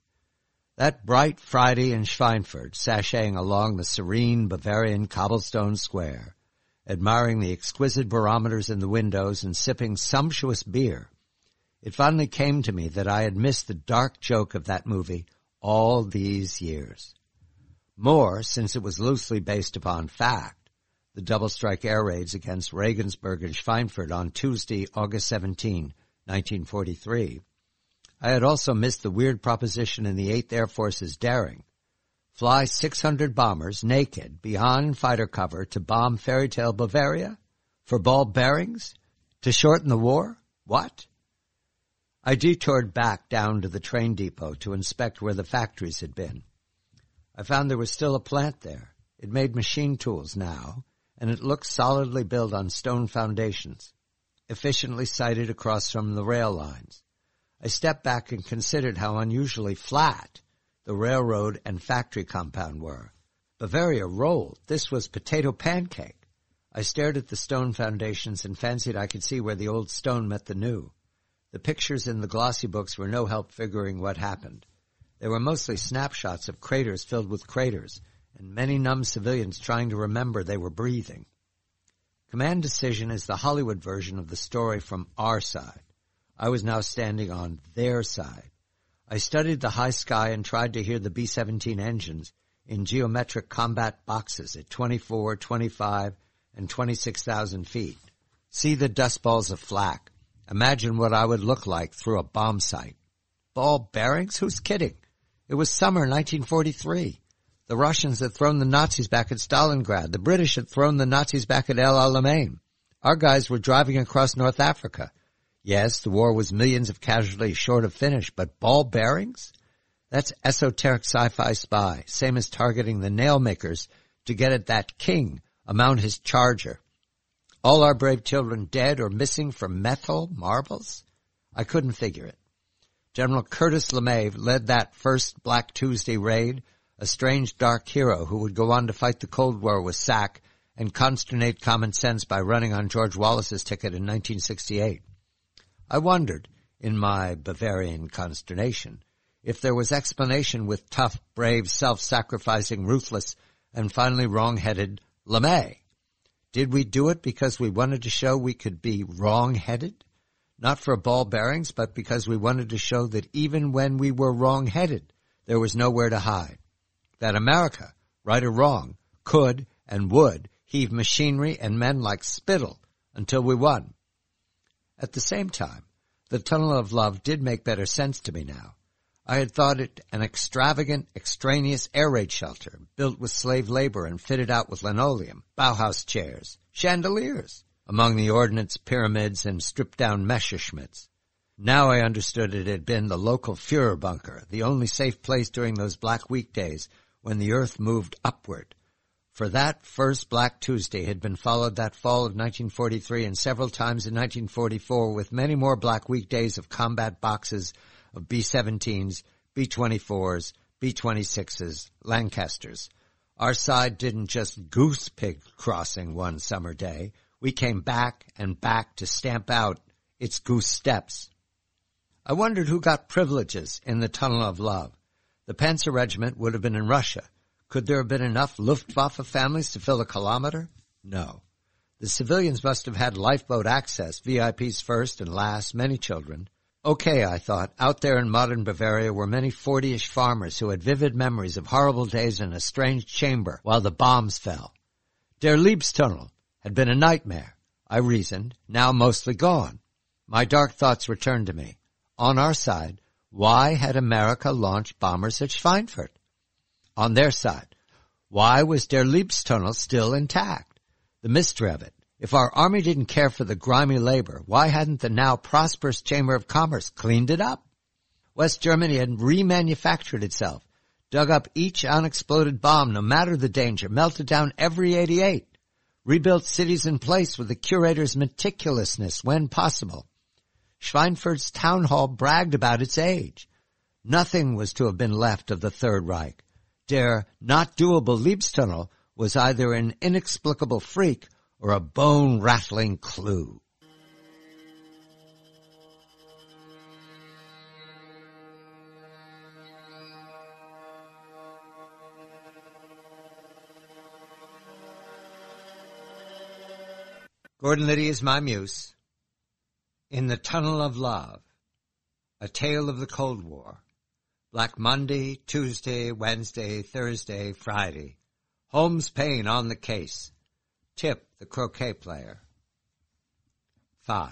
That bright Friday in Schweinfurt, sashaying along the serene Bavarian cobblestone square, admiring the exquisite barometers in the windows and sipping sumptuous beer, it finally came to me that I had missed the dark joke of that movie all these years. More, since it was loosely based upon fact. The double-strike air raids against Regensburg and Schweinfurt on Tuesday, August 17, 1943. I had also missed the weird proposition in the 8th Air Force's daring. Fly 600 bombers naked beyond fighter cover to bomb fairytale Bavaria? For ball bearings? To shorten the war? What? I detoured back down to the train depot to inspect where the factories had been. I found there was still a plant there. It made machine tools now, and it looked solidly built on stone foundations, efficiently sited across from the rail lines. I stepped back and considered how unusually flat the railroad and factory compound were. Bavaria rolled. This was potato pancake. I stared at the stone foundations and fancied I could see where the old stone met the new. The pictures in the glossy books were no help figuring what happened. They were mostly snapshots of craters filled with craters, and many numb civilians trying to remember they were breathing. Command Decision is the Hollywood version of the story from our side. I was now standing on their side. I studied the high sky and tried to hear the B-17 engines in geometric combat boxes at 24, 25, and 26,000 feet. See the dust balls of flak. Imagine what I would look like through a bomb sight. Ball bearings? Who's kidding? It was summer 1943. The Russians had thrown the Nazis back at Stalingrad. The British had thrown the Nazis back at El Alamein. Our guys were driving across North Africa. Yes, the war was millions of casualties short of finish, but ball bearings? That's esoteric sci-fi spy, same as targeting the nail makers to get at that king, mount his charger. All our brave children dead or missing from methyl marbles? I couldn't figure it. General Curtis LeMay led that first Black Tuesday raid, a strange dark hero who would go on to fight the Cold War with SAC and consternate common sense by running on George Wallace's ticket in 1968. I wondered, in my Bavarian consternation, if there was explanation with tough, brave, self-sacrificing, ruthless, and finally wrong-headed LeMay. Did we do it because we wanted to show we could be wrong-headed? Not for ball bearings, but because we wanted to show that even when we were wrong-headed, there was nowhere to hide. That America, right or wrong, could and would heave machinery and men like spittle until we won. At the same time, the Tunnel of Love did make better sense to me now. I had thought it an extravagant, extraneous air raid shelter built with slave labor and fitted out with linoleum, Bauhaus chairs, chandeliers, among the ordnance pyramids and stripped-down Messerschmitts. Now I understood it had been the local Führer bunker, the only safe place during those black weekdays when the earth moved upward. For that first Black Tuesday had been followed that fall of 1943 and several times in 1944 with many more black weekdays of combat boxes of B-17s, B-24s, B-26s, Lancasters. Our side didn't just goose pig crossing one summer day. We came back and back to stamp out its goose steps. I wondered who got privileges in the Tunnel of Love. The Panzer Regiment would have been in Russia. Could there have been enough Luftwaffe families to fill a kilometer? No. The civilians must have had lifeboat access, VIPs first and last, many children. Okay, I thought, out there in modern Bavaria were many 40-ish farmers who had vivid memories of horrible days in a strange chamber while the bombs fell. Der Liebstunnel had been a nightmare, I reasoned, now mostly gone. My dark thoughts returned to me. On our side, why had America launched bombers at Schweinfurt? On their side, why was Der Liebstunnel still intact? The mystery of it. If our army didn't care for the grimy labor, why hadn't the now prosperous Chamber of Commerce cleaned it up? West Germany had remanufactured itself, dug up each unexploded bomb no matter the danger, melted down every 88, rebuilt cities in place with the curator's meticulousness when possible. Schweinfurt's town hall bragged about its age. Nothing was to have been left of the Third Reich. Der not doable Liebstunnel was either an inexplicable freak or a bone-rattling clue. Gordon Liddy is my muse. In the Tunnel of Love, A Tale of the Cold War. Black Monday, Tuesday, Wednesday, Thursday, Friday. Holmes Payne on the case. Tip, the croquet player. 5.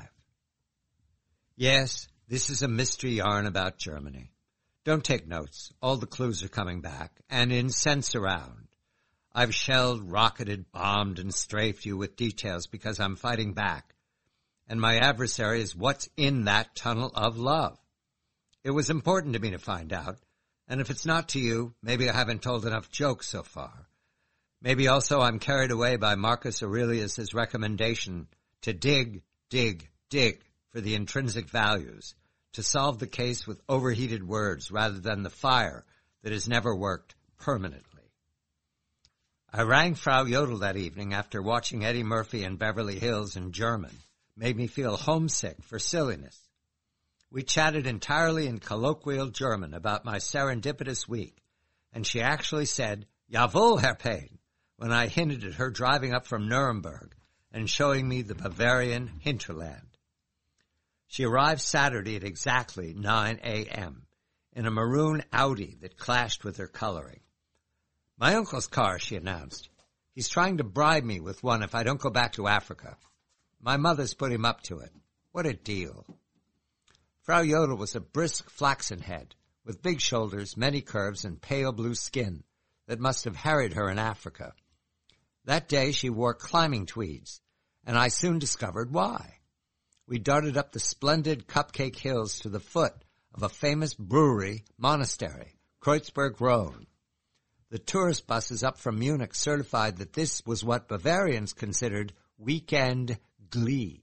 Yes, this is a mystery yarn about Germany. Don't take notes. All the clues are coming back, and in sense around. I've shelled, rocketed, bombed, and strafed you with details because I'm fighting back. And my adversary is what's in that tunnel of love. It was important to me to find out, and if it's not to you, maybe I haven't told enough jokes so far. Maybe also I'm carried away by Marcus Aurelius' recommendation to dig, dig, dig for the intrinsic values, to solve the case with overheated words rather than the fire that has never worked permanently. I rang Frau Jodl that evening after watching Eddie Murphy in Beverly Hills in German. Made me feel homesick for silliness. We chatted entirely in colloquial German about my serendipitous week, and she actually said, "Jawohl, Herr Payne," when I hinted at her driving up from Nuremberg and showing me the Bavarian hinterland. She arrived Saturday at exactly 9 a.m. in a maroon Audi that clashed with her coloring. "My uncle's car," she announced. "He's trying to bribe me with one if I don't go back to Africa. My mother's put him up to it. What a deal." Frau Jodl was a brisk flaxen head, with big shoulders, many curves, and pale blue skin that must have harried her in Africa. That day she wore climbing tweeds, and I soon discovered why. we darted up the splendid Cupcake Hills to the foot of a famous brewery monastery, Kreuzberg-Rhone. The tourist buses up from Munich certified that this was what Bavarians considered weekend glee.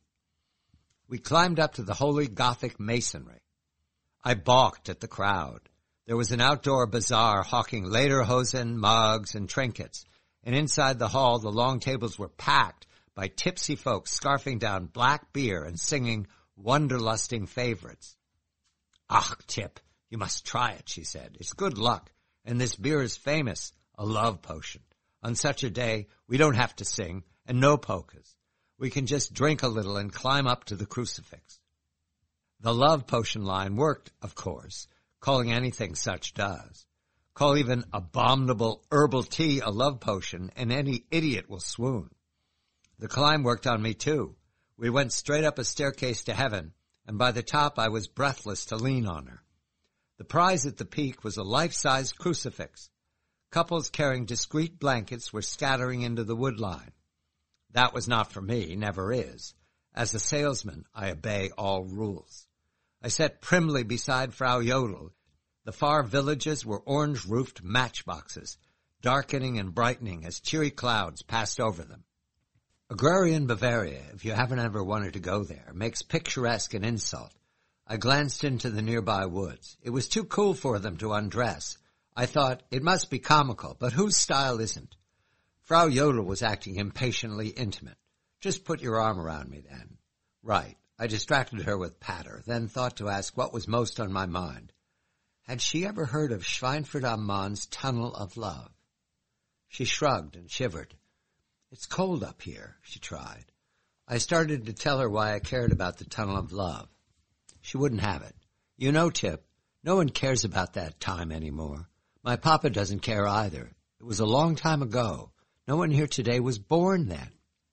We climbed up to the holy Gothic masonry. I balked at the crowd. There was an outdoor bazaar hawking lederhosen, mugs, and trinkets, and inside the hall the long tables were packed by tipsy folks scarfing down black beer and singing wonderlusting favorites. "Ach, Tip, you must try it," she said. "It's good luck, and this beer is famous, a love potion. On such a day, we don't have to sing, and no polkas. We can just drink a little and climb up to the crucifix." The love potion line worked, of course, calling anything such does. Call even abominable herbal tea a love potion, and any idiot will swoon. The climb worked on me, too. We went straight up a staircase to heaven, and by the top I was breathless to lean on her. The prize at the peak was a life-size crucifix. Couples carrying discreet blankets were scattering into the wood line. That was not for me, never is. As a salesman, I obey all rules. I sat primly beside Frau Jodl. The far villages were orange-roofed matchboxes, darkening and brightening as cheery clouds passed over them. Agrarian Bavaria, if you haven't ever wanted to go there, makes picturesque an insult. I glanced into the nearby woods. It was too cool for them to undress. I thought, it must be comical, but whose style isn't? Frau Jodl was acting impatiently intimate. "Just put your arm around me, then." Right. I distracted her with patter, then thought to ask what was most on my mind. Had she ever heard of Schweinfurt am Main's Tunnel of Love? She shrugged and shivered. "It's cold up here," she tried. I started to tell her why I cared about the Tunnel of Love. She wouldn't have it. "You know, Tip, no one cares about that time anymore. My papa doesn't care either. It was a long time ago. No one here today was born then."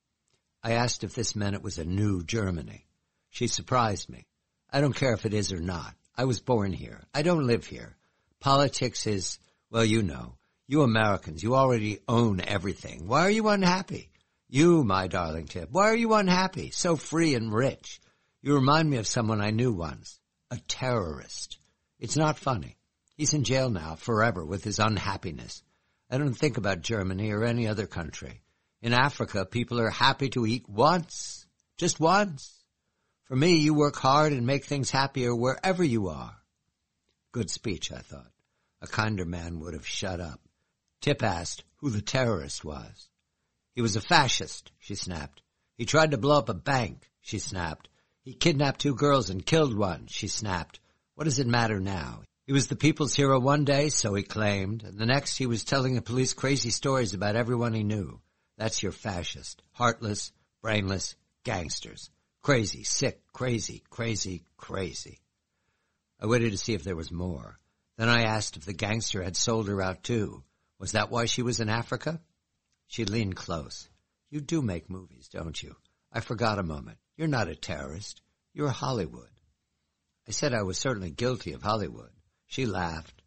I asked if this meant it was a new Germany. She surprised me. "I don't care if it is or not. I was born here. I don't live here. Politics is, well, you know. You Americans, you already own everything. Why are you unhappy? You, my darling Tip, why are you unhappy? So free and rich. You remind me of someone I knew once. A terrorist. It's not funny. He's in jail now forever with his unhappiness. I don't think about Germany or any other country. In Africa, people are happy to eat once. Just once. For me, you work hard and make things happier wherever you are." Good speech, I thought. A kinder man would have shut up. Tip asked who the terrorist was. "He was a fascist," she snapped. "He tried to blow up a bank," she snapped. "He kidnapped 2 girls and killed one," she snapped. "What does it matter now? He was the people's hero one day, so he claimed, and the next he was telling the police crazy stories about everyone he knew. That's your fascist. Heartless, brainless, gangsters. Crazy, sick, crazy, crazy, crazy." I waited to see if there was more. Then I asked if the gangster had sold her out too. Was that why she was in Africa? She leaned close. "You do make movies, don't you? I forgot a moment. You're not a terrorist. You're Hollywood." I said I was certainly guilty of Hollywood. She laughed.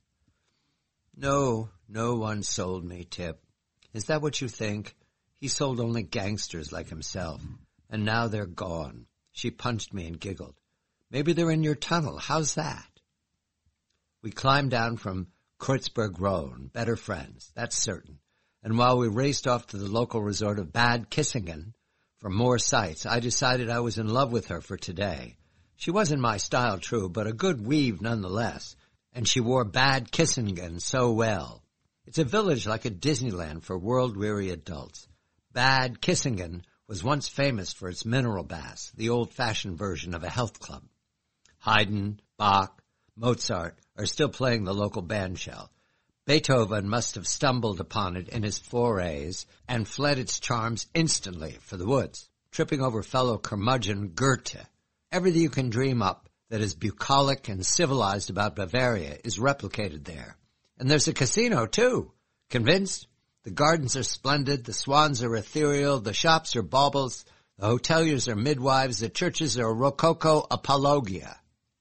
"No, no one sold me, Tip. Is that what you think? He sold only gangsters like himself. And now they're gone." She punched me and giggled. "Maybe they're in your tunnel. How's that?" We climbed down from Kreuzberg-Rhone, better friends, that's certain. And while we raced off to the local resort of Bad Kissingen for more sights, I decided I was in love with her for today. She wasn't my style, true, but a good weave nonetheless, and she wore Bad Kissingen so well. It's a village like a Disneyland for world-weary adults. Bad Kissingen was once famous for its mineral baths, the old-fashioned version of a health club. Haydn, Bach, Mozart are still playing the local bandshell. Beethoven must have stumbled upon it in his forays and fled its charms instantly for the woods, tripping over fellow curmudgeon Goethe. Everything you can dream up that is bucolic and civilized about Bavaria is replicated there. And there's a casino, too. Convinced? The gardens are splendid, the swans are ethereal, the shops are baubles, the hoteliers are midwives, the churches are rococo apologia.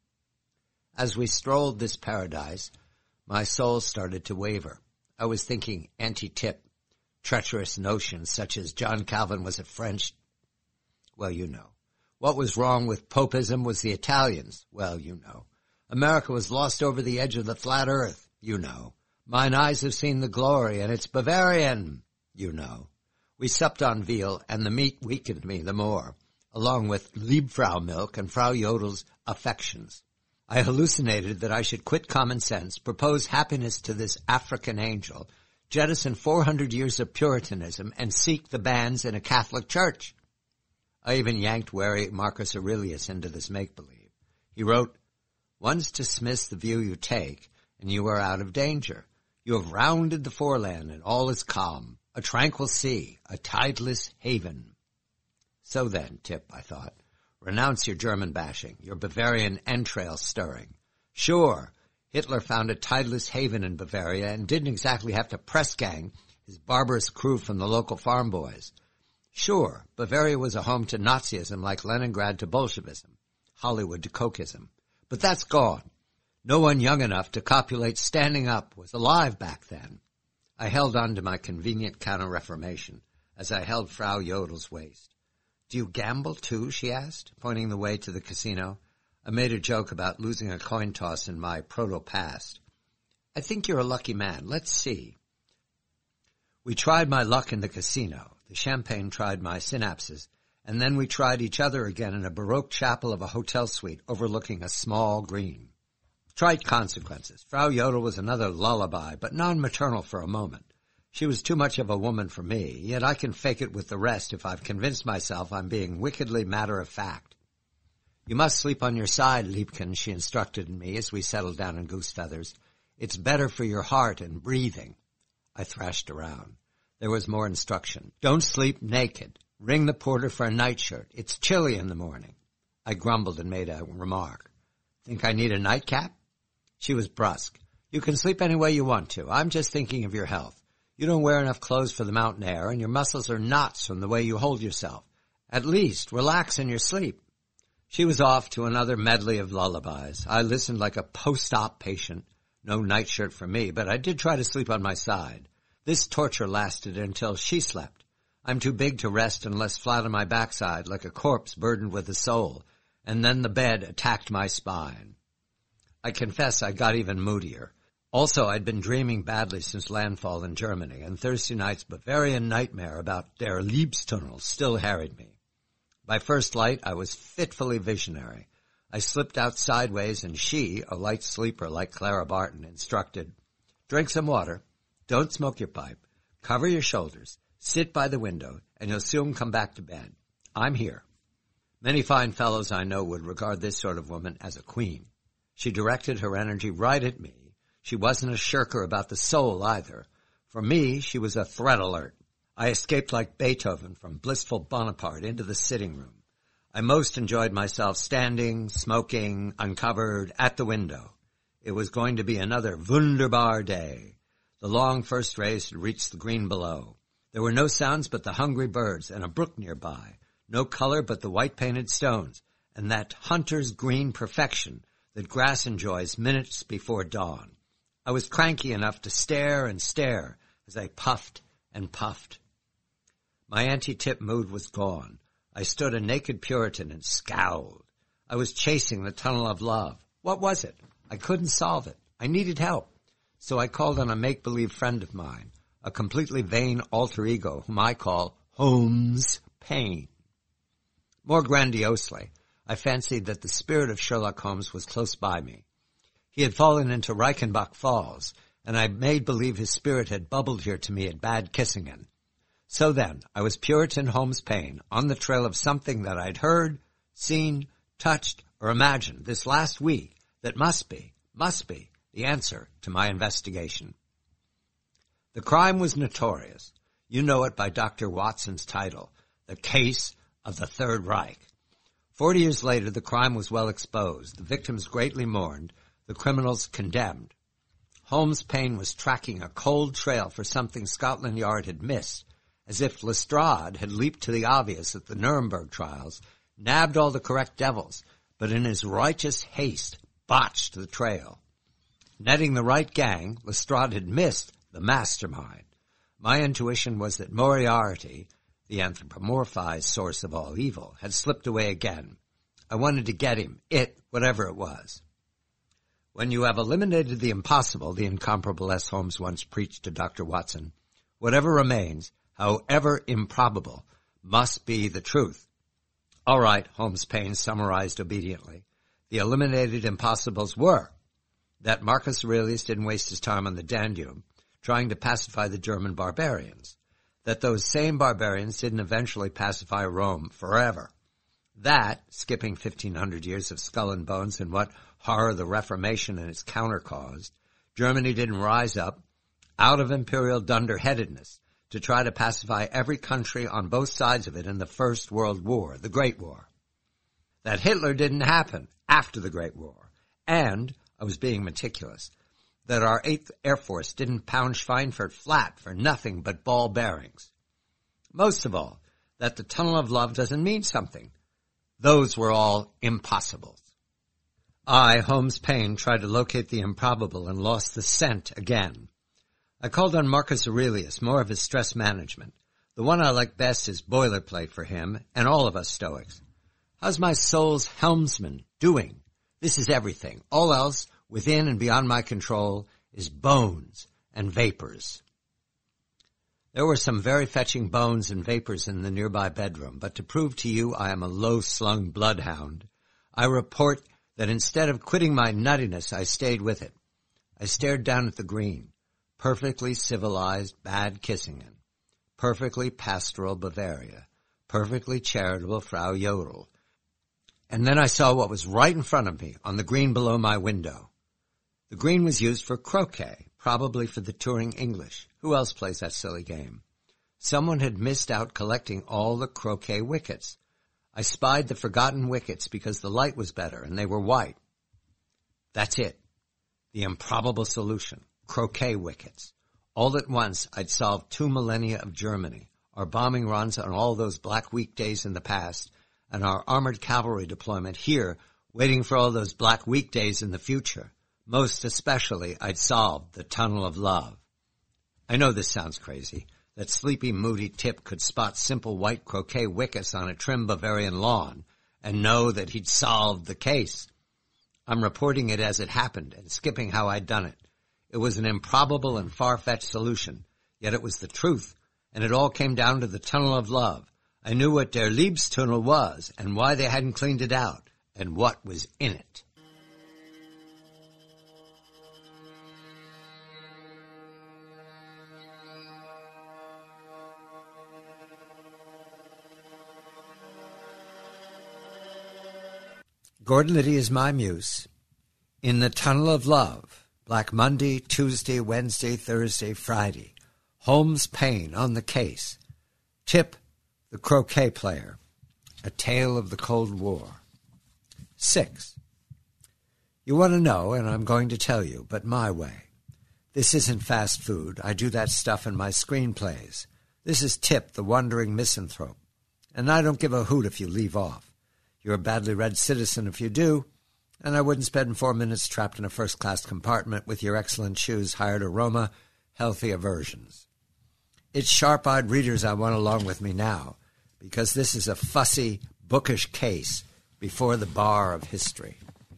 As we strolled this paradise, my soul started to waver. I was thinking anti-Tip, treacherous notions such as John Calvin was a French, well, you know. What was wrong with Popism was the Italians. Well, you know. America was lost over the edge of the flat earth. You know. Mine eyes have seen the glory, and it's Bavarian. You know. We supped on veal, and the meat weakened me the more, along with Liebfrau milk and Frau Jodel's affections. I hallucinated that I should quit common sense, propose happiness to this African angel, jettison 400 years of Puritanism, and seek the bans in a Catholic church. I even yanked wary Marcus Aurelius into this make-believe. He wrote, "Once dismiss the view you take, and you are out of danger. You have rounded the foreland, and all is calm, a tranquil sea, a tideless haven." So then, Tip, I thought, renounce your German bashing, your Bavarian entrails stirring. Sure, Hitler found a tideless haven in Bavaria and didn't exactly have to press gang his barbarous crew from the local farm boys. Sure, Bavaria was a home to Nazism like Leningrad to Bolshevism, Hollywood to Cokeism. But that's gone. No one young enough to copulate standing up was alive back then. I held on to my convenient counter-reformation as I held Frau Jodel's waist. "Do you gamble, too?" she asked, pointing the way to the casino. I made a joke about losing a coin toss in my proto-past. "I think you're a lucky man. Let's see." We tried my luck in the casino. The champagne tried my synapses, and then we tried each other again in a Baroque chapel of a hotel suite overlooking a small green. Trite consequences. Frau Jodel was another lullaby, but non-maternal for a moment. She was too much of a woman for me, yet I can fake it with the rest if I've convinced myself I'm being wickedly matter-of-fact. "You must sleep on your side, Liebchen," she instructed me as we settled down in goose feathers. "It's better for your heart and breathing." I thrashed around. There was more instruction. "Don't sleep naked. Ring the porter for a nightshirt. It's chilly in the morning." I grumbled and made a remark. "Think I need a nightcap?" She was brusque. "You can sleep any way you want to. I'm just thinking of your health. You don't wear enough clothes for the mountain air, and your muscles are knots from the way you hold yourself. At least, relax in your sleep." She was off to another medley of lullabies. I listened like a post-op patient. No nightshirt for me, but I did try to sleep on my side. This torture lasted until she slept. I'm too big to rest unless flat on my backside, like a corpse burdened with a soul, and then the bed attacked my spine. I confess I got even moodier. Also, I'd been dreaming badly since landfall in Germany, and Thursday night's Bavarian nightmare about Der Liebstunnel still harried me. By first light, I was fitfully visionary. I slipped out sideways, and she, a light sleeper like Clara Barton, instructed, "Drink some water. Don't smoke your pipe. Cover your shoulders. Sit by the window, and you'll soon come back to bed. I'm here." Many fine fellows I know would regard this sort of woman as a queen. She directed her energy right at me. She wasn't a shirker about the soul either. For me, she was a threat alert. I escaped like Beethoven from blissful Bonaparte into the sitting room. I most enjoyed myself standing, smoking, uncovered, at the window. It was going to be another wunderbar day. The long first rays had reached the green below. There were no sounds but the hungry birds and a brook nearby, no color but the white-painted stones, and that hunter's green perfection that grass enjoys minutes before dawn. I was cranky enough to stare and stare as I puffed and puffed. My anti-tip mood was gone. I stood a naked Puritan and scowled. I was chasing the tunnel of love. What was it? I couldn't solve it. I needed help. So I called on a make-believe friend of mine, a completely vain alter ego whom I call Holmes Payne. More grandiosely, I fancied that the spirit of Sherlock Holmes was close by me. He had fallen into Reichenbach Falls, and I made believe his spirit had bubbled here to me at Bad Kissingen. So then, I was Puritan Holmes Payne, on the trail of something that I'd heard, seen, touched, or imagined this last week that must be the answer to my investigation. The crime was notorious. You know it by Dr. Watson's title, The Case of the Third Reich. 40 years later, the crime was well exposed, the victims greatly mourned, the criminals condemned. Holmes Payne was tracking a cold trail for something Scotland Yard had missed, as if Lestrade had leaped to the obvious at the Nuremberg trials, nabbed all the correct devils, but in his righteous haste botched the trail. Netting the right gang, Lestrade had missed the mastermind. My intuition was that Moriarty, the anthropomorphized source of all evil, had slipped away again. I wanted to get him, whatever it was. When you have eliminated the impossible, the incomparable S. Holmes once preached to Dr. Watson, whatever remains, however improbable, must be the truth. All right, Holmes Paine summarized obediently. The eliminated impossibles were that Marcus Aurelius didn't waste his time on the Danube trying to pacify the German barbarians, that those same barbarians didn't eventually pacify Rome forever, that, skipping 1,500 years of skull and bones and what horror the Reformation and its counter caused, Germany didn't rise up out of imperial dunderheadedness to try to pacify every country on both sides of it in the First World War, the Great War. That Hitler didn't happen after the Great War. And, I was being meticulous, that our 8th Air Force didn't pound Schweinfurt flat for nothing but ball bearings. Most of all, that the tunnel of love doesn't mean something. Those were all impossibles. I, Holmes Paine, tried to locate the improbable and lost the scent again. I called on Marcus Aurelius, more of his stress management. The one I like best is boilerplate for him and all of us Stoics. How's my soul's helmsman doing? This is everything. All else, within and beyond my control, is bones and vapors. There were some very fetching bones and vapors in the nearby bedroom, but to prove to you I am a low-slung bloodhound, I report that instead of quitting my nuttiness, I stayed with it. I stared down at the green, perfectly civilized bad Kissingen, perfectly pastoral Bavaria, perfectly charitable Frau Jodl. And then I saw what was right in front of me on the green below my window. The green was used for croquet, probably for the touring English. Who else plays that silly game? Someone had missed out collecting all the croquet wickets. I spied the forgotten wickets because the light was better and they were white. That's it. The improbable solution. Croquet wickets. All at once, I'd solved 2 millennia of Germany, our bombing runs on all those black weekdays in the past, and our armored cavalry deployment here, waiting for all those black weekdays in the future. Most especially, I'd solved the tunnel of love. I know this sounds crazy, that sleepy, moody Tip could spot simple white croquet wickets on a trim Bavarian lawn and know that he'd solved the case. I'm reporting it as it happened and skipping how I'd done it. It was an improbable and far-fetched solution, yet it was the truth, and it all came down to the tunnel of love. I knew what Der Liebstunnel was and why they hadn't cleaned it out and what was in it. Gordon Liddy is my muse. In the tunnel of love, Black Monday, Tuesday, Wednesday, Thursday, Friday. Holmes Paine on the case. Tip, the croquet player. A tale of the Cold War. 6. You want to know, and I'm going to tell you, but my way. This isn't fast food. I do that stuff in my screenplays. This is Tip, the wandering misanthrope. And I don't give a hoot if you leave off. You're a badly read citizen if you do, and I wouldn't spend 4 minutes trapped in a first-class compartment with your excellent shoes, hired aroma, healthy aversions. It's sharp-eyed readers I want along with me now, because this is a fussy, bookish case before the bar of history.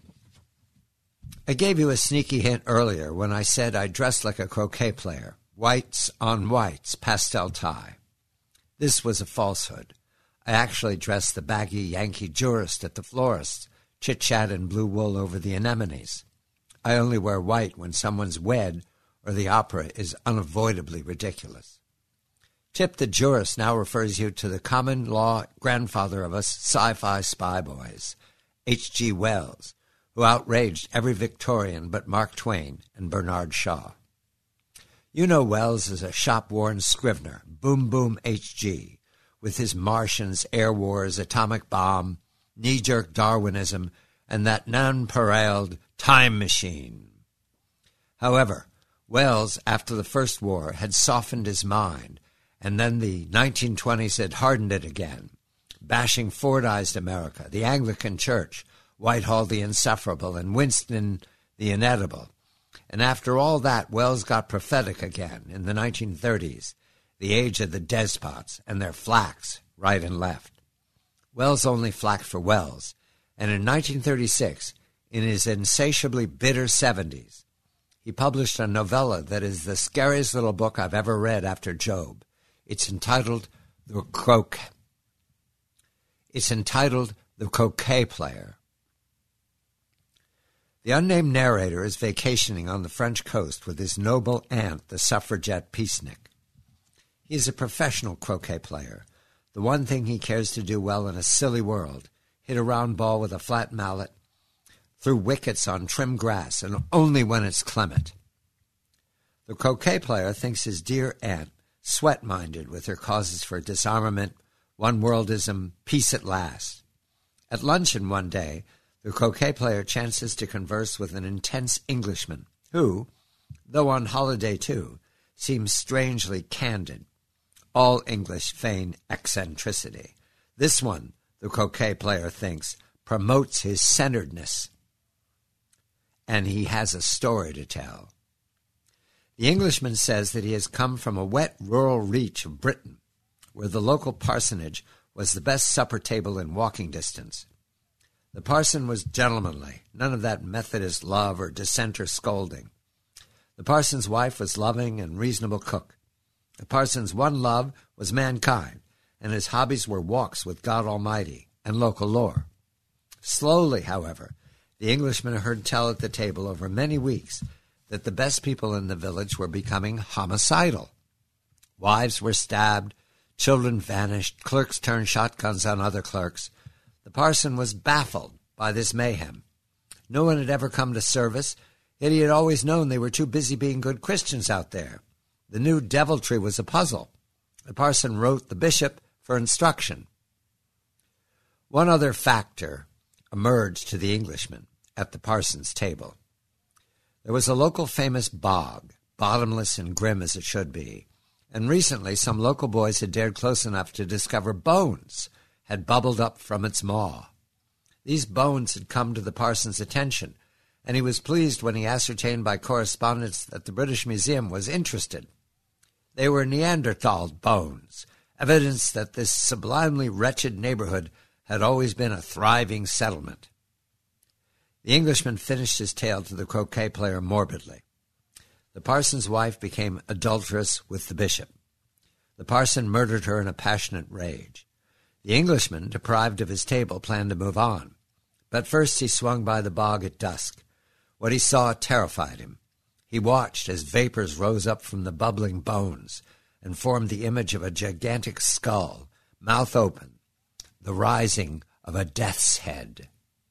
I gave you a sneaky hint earlier when I said I dressed like a croquet player, whites on whites, pastel tie. This was a falsehood. I actually dressed the baggy Yankee jurist at the florist's, chit-chat in blue wool over the anemones. I only wear white when someone's wed or the opera is unavoidably ridiculous. Tip the jurist now refers you to the common law grandfather of us sci-fi spy boys, H.G. Wells, who outraged every Victorian but Mark Twain and Bernard Shaw. You know Wells as a shop-worn scrivener, Boom Boom H.G., with his Martians, air wars, atomic bomb, knee-jerk Darwinism, and that nonpareiled time machine. However, Wells, after the First War, had softened his mind, and then the 1920s had hardened it again, bashing Fordized America, the Anglican Church, Whitehall the insufferable, and Winston the inedible. And after all that, Wells got prophetic again in the 1930s. the age of the despots and their flacks right and left. Wells only flacked for Wells, and in 1936, in his insatiably bitter 70s, he published a novella that is the scariest little book I've ever read after Job. It's entitled The Croquet Player. The unnamed narrator is vacationing on the French coast with his noble aunt, the suffragette Peacenik. He is a professional croquet player. The one thing he cares to do well in a silly world, hit a round ball with a flat mallet, through wickets on trim grass, and only when it's clement. The croquet player thinks his dear aunt sweat-minded with her causes for disarmament, one-worldism, peace at last. At luncheon one day, the croquet player chances to converse with an intense Englishman who, though on holiday too, seems strangely candid. All English feign eccentricity. This one, the croquet player thinks, promotes his centeredness. And he has a story to tell. The Englishman says that he has come from a wet rural reach of Britain, where the local parsonage was the best supper table in walking distance. The parson was gentlemanly, none of that Methodist love or dissenter scolding. The parson's wife was loving and reasonable cook. The parson's one love was mankind, and his hobbies were walks with God Almighty and local lore. Slowly, however, the Englishman heard tell at the table over many weeks that the best people in the village were becoming homicidal. Wives were stabbed, children vanished, clerks turned shotguns on other clerks. The parson was baffled by this mayhem. No one had ever come to service, yet he had always known they were too busy being good Christians out there. The new deviltry was a puzzle. The parson wrote the bishop for instruction. One other factor emerged to the Englishman at the parson's table. There was a local famous bog, bottomless and grim as it should be, and recently some local boys had dared close enough to discover bones had bubbled up from its maw. These bones had come to the parson's attention, and he was pleased when he ascertained by correspondence that the British Museum was interested. They were Neanderthal bones, evidence that this sublimely wretched neighborhood had always been a thriving settlement. The Englishman finished his tale to the croquet player morbidly. The parson's wife became adulterous with the bishop. The parson murdered her in a passionate rage. The Englishman, deprived of his table, planned to move on. But first he swung by the bog at dusk. What he saw terrified him. He watched as vapors rose up from the bubbling bones and formed the image of a gigantic skull, mouth open, the rising of a death's head.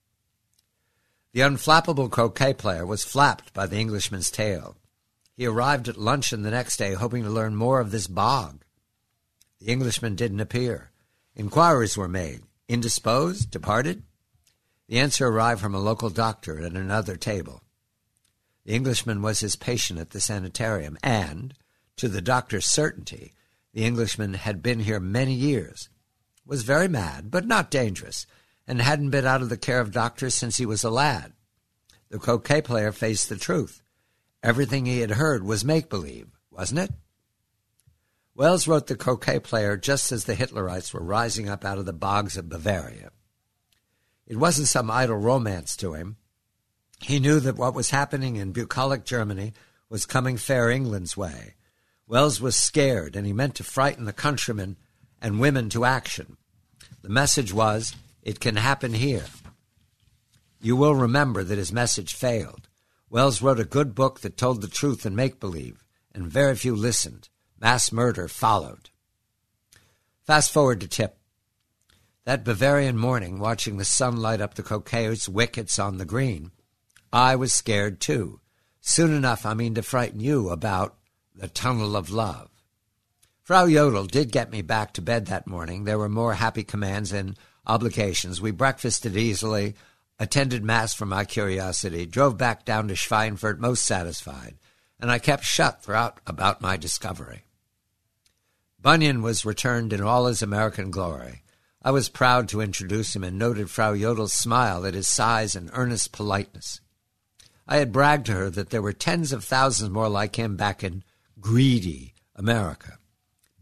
The unflappable croquet player was flapped by the Englishman's tale. He arrived at luncheon the next day hoping to learn more of this bog. The Englishman didn't appear. Inquiries were made. Indisposed? Departed? The answer arrived from a local doctor at another table. The Englishman was his patient at the sanitarium, and, to the doctor's certainty, the Englishman had been here many years, was very mad, but not dangerous, and hadn't been out of the care of doctors since he was a lad. The croquet player faced the truth. Everything he had heard was make-believe, wasn't it? Wells wrote The Croquet Player just as the Hitlerites were rising up out of the bogs of Bavaria. It wasn't some idle romance to him. He knew that what was happening in bucolic Germany was coming fair England's way. Wells was scared, and he meant to frighten the countrymen and women to action. The message was, it can happen here. You will remember that his message failed. Wells wrote a good book that told the truth in make-believe, and very few listened. Mass murder followed. Fast forward to Tip. That Bavarian morning, watching the sun light up the croquet's wickets on the green, I was scared too. Soon enough, I mean to frighten you about the tunnel of love. Frau Jodl did get me back to bed that morning. There were more happy commands and obligations. We breakfasted easily, attended Mass for my curiosity, drove back down to Schweinfurt most satisfied, and I kept shut throughout about my discovery. Bunyan was returned in all his American glory. I was proud to introduce him and noted Frau Jodl's smile at his size and earnest politeness. I had bragged to her that there were tens of thousands more like him back in greedy America.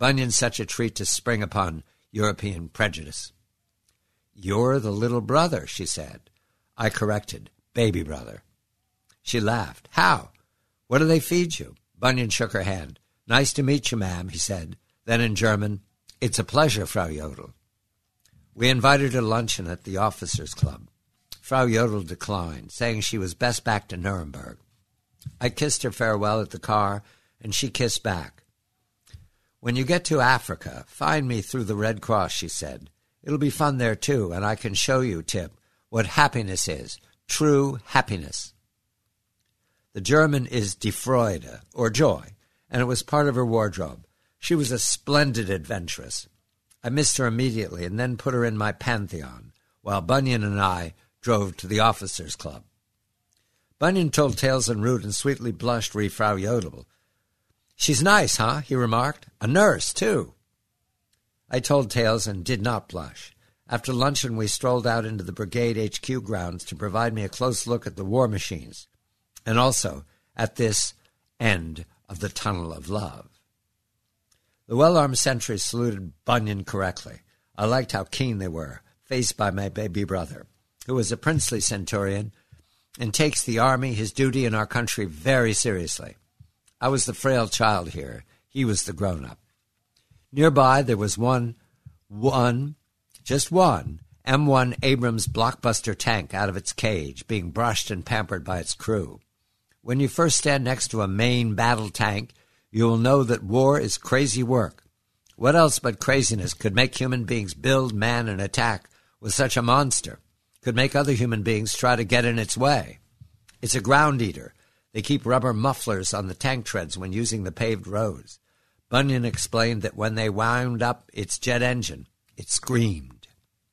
Bunyan's such a treat to spring upon European prejudice. "You're the little brother," she said. I corrected, "baby brother." She laughed. "How? What do they feed you?" Bunyan shook her hand. "Nice to meet you, ma'am," he said. Then in German, "It's a pleasure, Frau Jodl." We invited her to luncheon at the Officers' Club. Frau Jodl declined, saying she was best back to Nuremberg. I kissed her farewell at the car, and she kissed back. "When you get to Africa, find me through the Red Cross," she said. "It'll be fun there, too, and I can show you, Tip, what happiness is, true happiness." The German is Die Freude, or joy, and it was part of her wardrobe. She was a splendid adventuress. I missed her immediately and then put her in my pantheon, while Bunyan and I drove to the Officers' Club. Bunyan told tales en route and sweetly blushed re Frau Jodl. "She's nice, huh?" he remarked. "A nurse, too." I told tales and did not blush. After luncheon, we strolled out into the brigade HQ grounds to provide me a close look at the war machines, and also at this end of the Tunnel of Love. The well-armed sentries saluted Bunyan correctly. I liked how keen they were, faced by my baby brother, who was a princely centurion and takes the army, his duty in our country, very seriously. I was the frail child here. He was the grown-up. Nearby, there was just one M1 Abrams blockbuster tank out of its cage, being brushed and pampered by its crew. When you first stand next to a main battle tank, you will know that war is crazy work. What else but craziness could make human beings build, man, and attack with such a monster? Could make other human beings try to get in its way? It's a ground eater. They keep rubber mufflers on the tank treads when using the paved roads. Bunyan explained that when they wound up its jet engine, it screamed.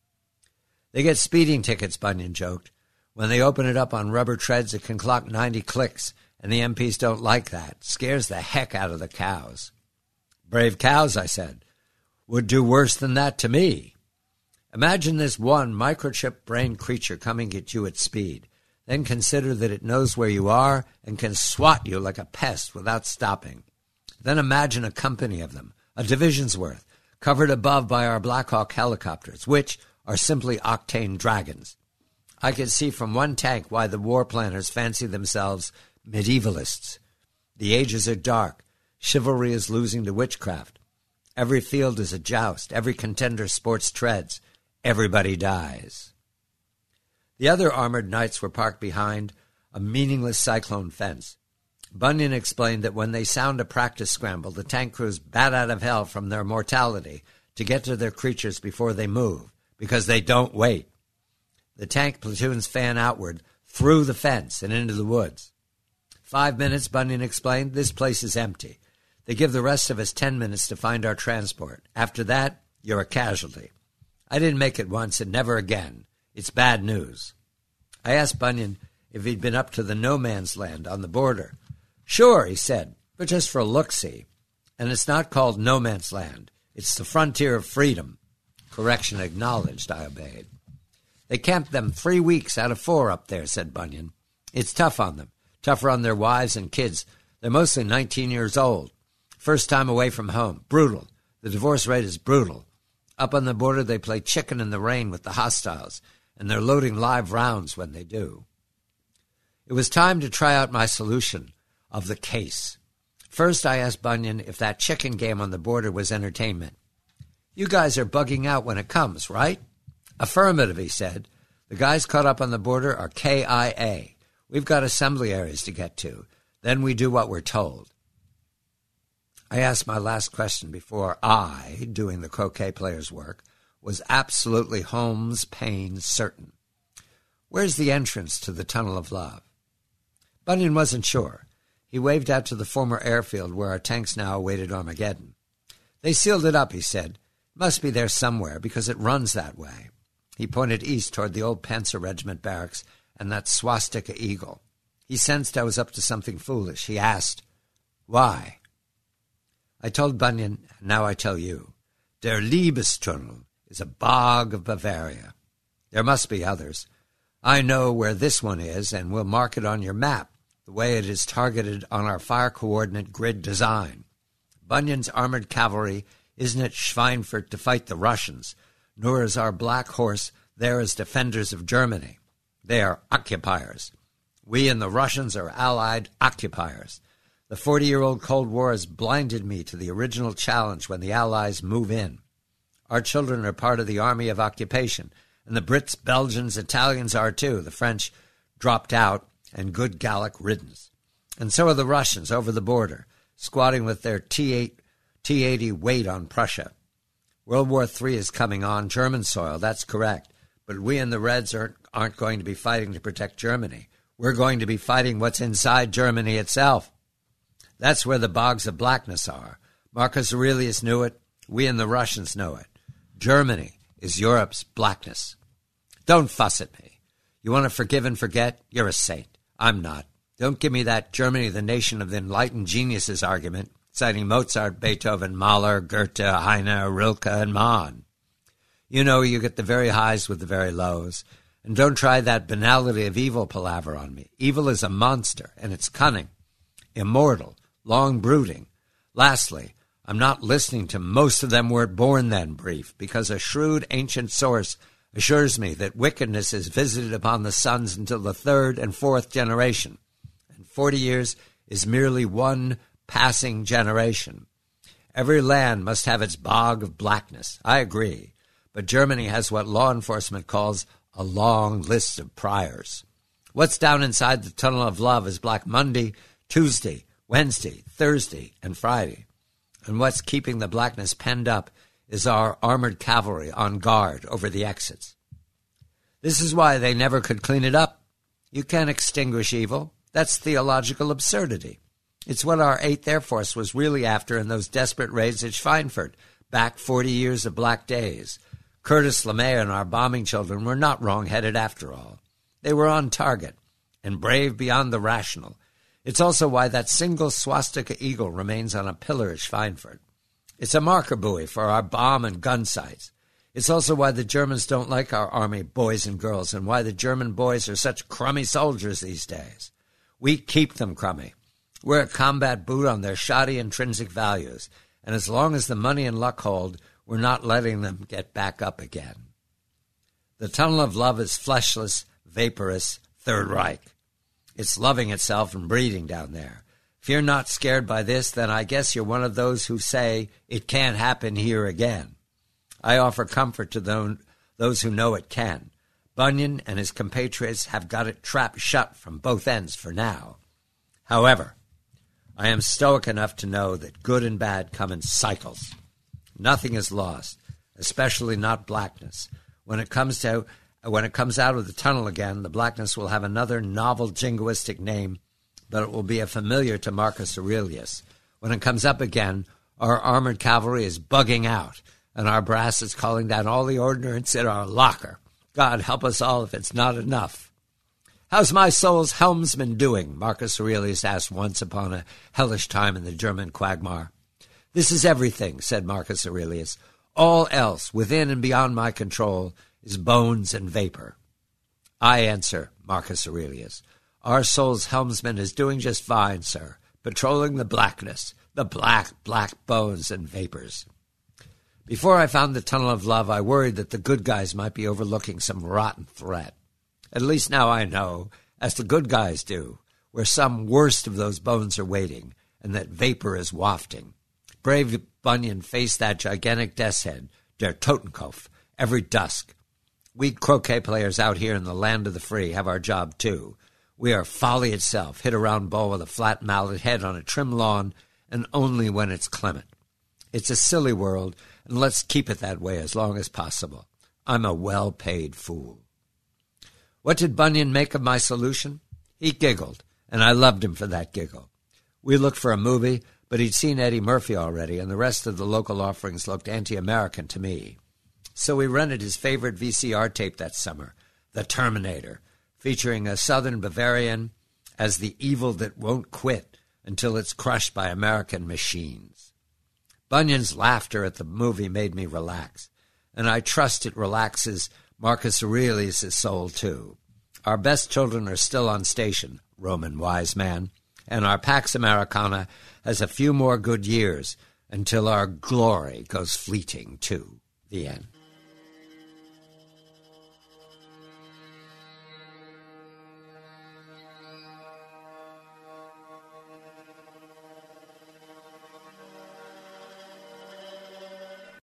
They get speeding tickets, Bunyan joked. When they open it up on rubber treads, it can clock 90 clicks, and the MPs don't like that. Scares the heck out of the cows. Brave cows, I said, would do worse than that to me. Imagine this one microchip-brained creature coming at you at speed. Then consider that it knows where you are and can swat you like a pest without stopping. Then imagine a company of them, a division's worth, covered above by our Black Hawk helicopters, which are simply octane dragons. I could see from one tank why the war planners fancy themselves medievalists. The ages are dark. Chivalry is losing to witchcraft. Every field is a joust. Every contender sports treads. Everybody dies. The other armored knights were parked behind a meaningless cyclone fence. Bunyan explained that when they sound a practice scramble, the tank crews bat out of hell from their mortality to get to their creatures before they move, because they don't wait. The tank platoons fan outward, through the fence and into the woods. 5 minutes, Bunyan explained, this place is empty. They give the rest of us 10 minutes to find our transport. After that, you're a casualty. I didn't make it once and never again. It's bad news. I asked Bunyan if he'd been up to the no-man's land on the border. Sure, he said, but just for a look-see. And it's not called no-man's land. It's the frontier of freedom. Correction acknowledged, I obeyed. They camped them 3 weeks out of 4 up there, said Bunyan. It's tough on them. Tougher on their wives and kids. They're mostly 19 years old. First time away from home. Brutal. The divorce rate is brutal. Up on the border, they play chicken in the rain with the hostiles, and they're loading live rounds when they do. It was time to try out my solution of the case. First, I asked Bunyan if that chicken game on the border was entertainment. You guys are bugging out when it comes, right? Affirmative, he said. The guys caught up on the border are KIA. We've got assembly areas to get to. Then we do what we're told. I asked my last question before I, doing the croquet player's work, was absolutely Holmes Payne certain. Where's the entrance to the Tunnel of Love? Bunyan wasn't sure. He waved out to the former airfield where our tanks now awaited Armageddon. They sealed it up, he said. It must be there somewhere because it runs that way. He pointed east toward the old Panzer Regiment barracks and that swastika eagle. He sensed I was up to something foolish. He asked, why? I told Bunyan, now I tell you. Der Liebestunnel is a bog of Bavaria. There must be others. I know where this one is, and we'll mark it on your map, the way it is targeted on our fire coordinate grid design. Bunyan's armored cavalry Isn't it Schweinfurt to fight the Russians? Nor is our black horse there as defenders of Germany. They are occupiers. We and the Russians are allied occupiers. The 40-year-old Cold War has blinded me to the original challenge when the Allies move in. Our children are part of the army of occupation, and the Brits, Belgians, Italians are too. The French dropped out, and good Gallic riddance. And so are the Russians over the border, squatting with their T-80 weight on Prussia. World War III is coming on German soil, that's correct. But we and the Reds aren't going to be fighting to protect Germany. We're going to be fighting what's inside Germany itself. That's where the bogs of blackness are. Marcus Aurelius knew it. We and the Russians know it. Germany is Europe's blackness. Don't fuss at me. You want to forgive and forget? You're a saint. I'm not. Don't give me that Germany, the nation of the enlightened geniuses argument, citing Mozart, Beethoven, Mahler, Goethe, Heine, Rilke, and Mann. You know you get the very highs with the very lows. And don't try that banality of evil palaver on me. Evil is a monster, and it's cunning, immortal, long-brooding. Lastly, I'm not listening to most of them weren't born then brief, because a shrewd ancient source assures me that wickedness is visited upon the sons until the third and fourth generation, and 40 years is merely one passing generation. Every land must have its bog of blackness. I agree, but Germany has what law enforcement calls a long list of priors. What's down inside the tunnel of love is Black Monday, Tuesday, Wednesday, Thursday, and Friday. And what's keeping the blackness penned up is our armored cavalry on guard over the exits. This is why they never could clean it up. You can't extinguish evil. That's theological absurdity. It's what our 8th Air Force was really after in those desperate raids at Schweinfurt, back 40 years of black days. Curtis LeMay and our bombing children were not wrong-headed after all. They were on target and brave beyond the rational. It's also why that single swastika eagle remains on a pillar at Schweinfurt. It's a marker buoy for our bomb and gun sites. It's also why the Germans don't like our army boys and girls, and why the German boys are such crummy soldiers these days. We keep them crummy. We're a combat boot on their shoddy intrinsic values, and as long as the money and luck hold, we're not letting them get back up again. The tunnel of love is fleshless, vaporous, Third Reich. It's loving itself and breeding down there. If you're not scared by this, then I guess you're one of those who say it can't happen here again. I offer comfort to those who know it can. Bunyan and his compatriots have got it trapped shut from both ends for now. However, I am stoic enough to know that good and bad come in cycles. Nothing is lost, especially not blackness. When it comes out of the tunnel again, the blackness will have another novel jingoistic name, but it will be a familiar to Marcus Aurelius. When it comes up again, our armored cavalry is bugging out, and our brass is calling down all the ordnance in our locker. God help us all if it's not enough. "How's my soul's helmsman doing?" Marcus Aurelius asked once upon a hellish time in the German quagmire. "This is everything," said Marcus Aurelius. "All else, within and beyond my control, is bones and vapor." I answer, Marcus Aurelius, our soul's helmsman is doing just fine, sir, patrolling the blackness, the black bones and vapors. Before I found the tunnel of love, I worried that the good guys might be overlooking some rotten threat. At least now I know, as the good guys do, where some worst of those bones are waiting, and that vapor is wafting. Brave Bunyan faced that gigantic death's head, der Totenkopf, every dusk. We croquet players out here in the land of the free have our job too. We are folly itself, hit a round ball with a flat mallet head on a trim lawn, and only when it's clement. It's a silly world, and let's keep it that way as long as possible. I'm a well-paid fool. What did Bunyan make of my solution? He giggled, and I loved him for that giggle. We looked for a movie, but he'd seen Eddie Murphy already, and the rest of the local offerings looked anti-American to me. So we rented his favorite VCR tape that summer, The Terminator, featuring a Southern Bavarian as the evil that won't quit until it's crushed by American machines. Bunyan's laughter at the movie made me relax, and I trust it relaxes Marcus Aurelius' soul too. Our best children are still on station, Roman wise man, and our Pax Americana has a few more good years, until our glory goes fleeting too. The end.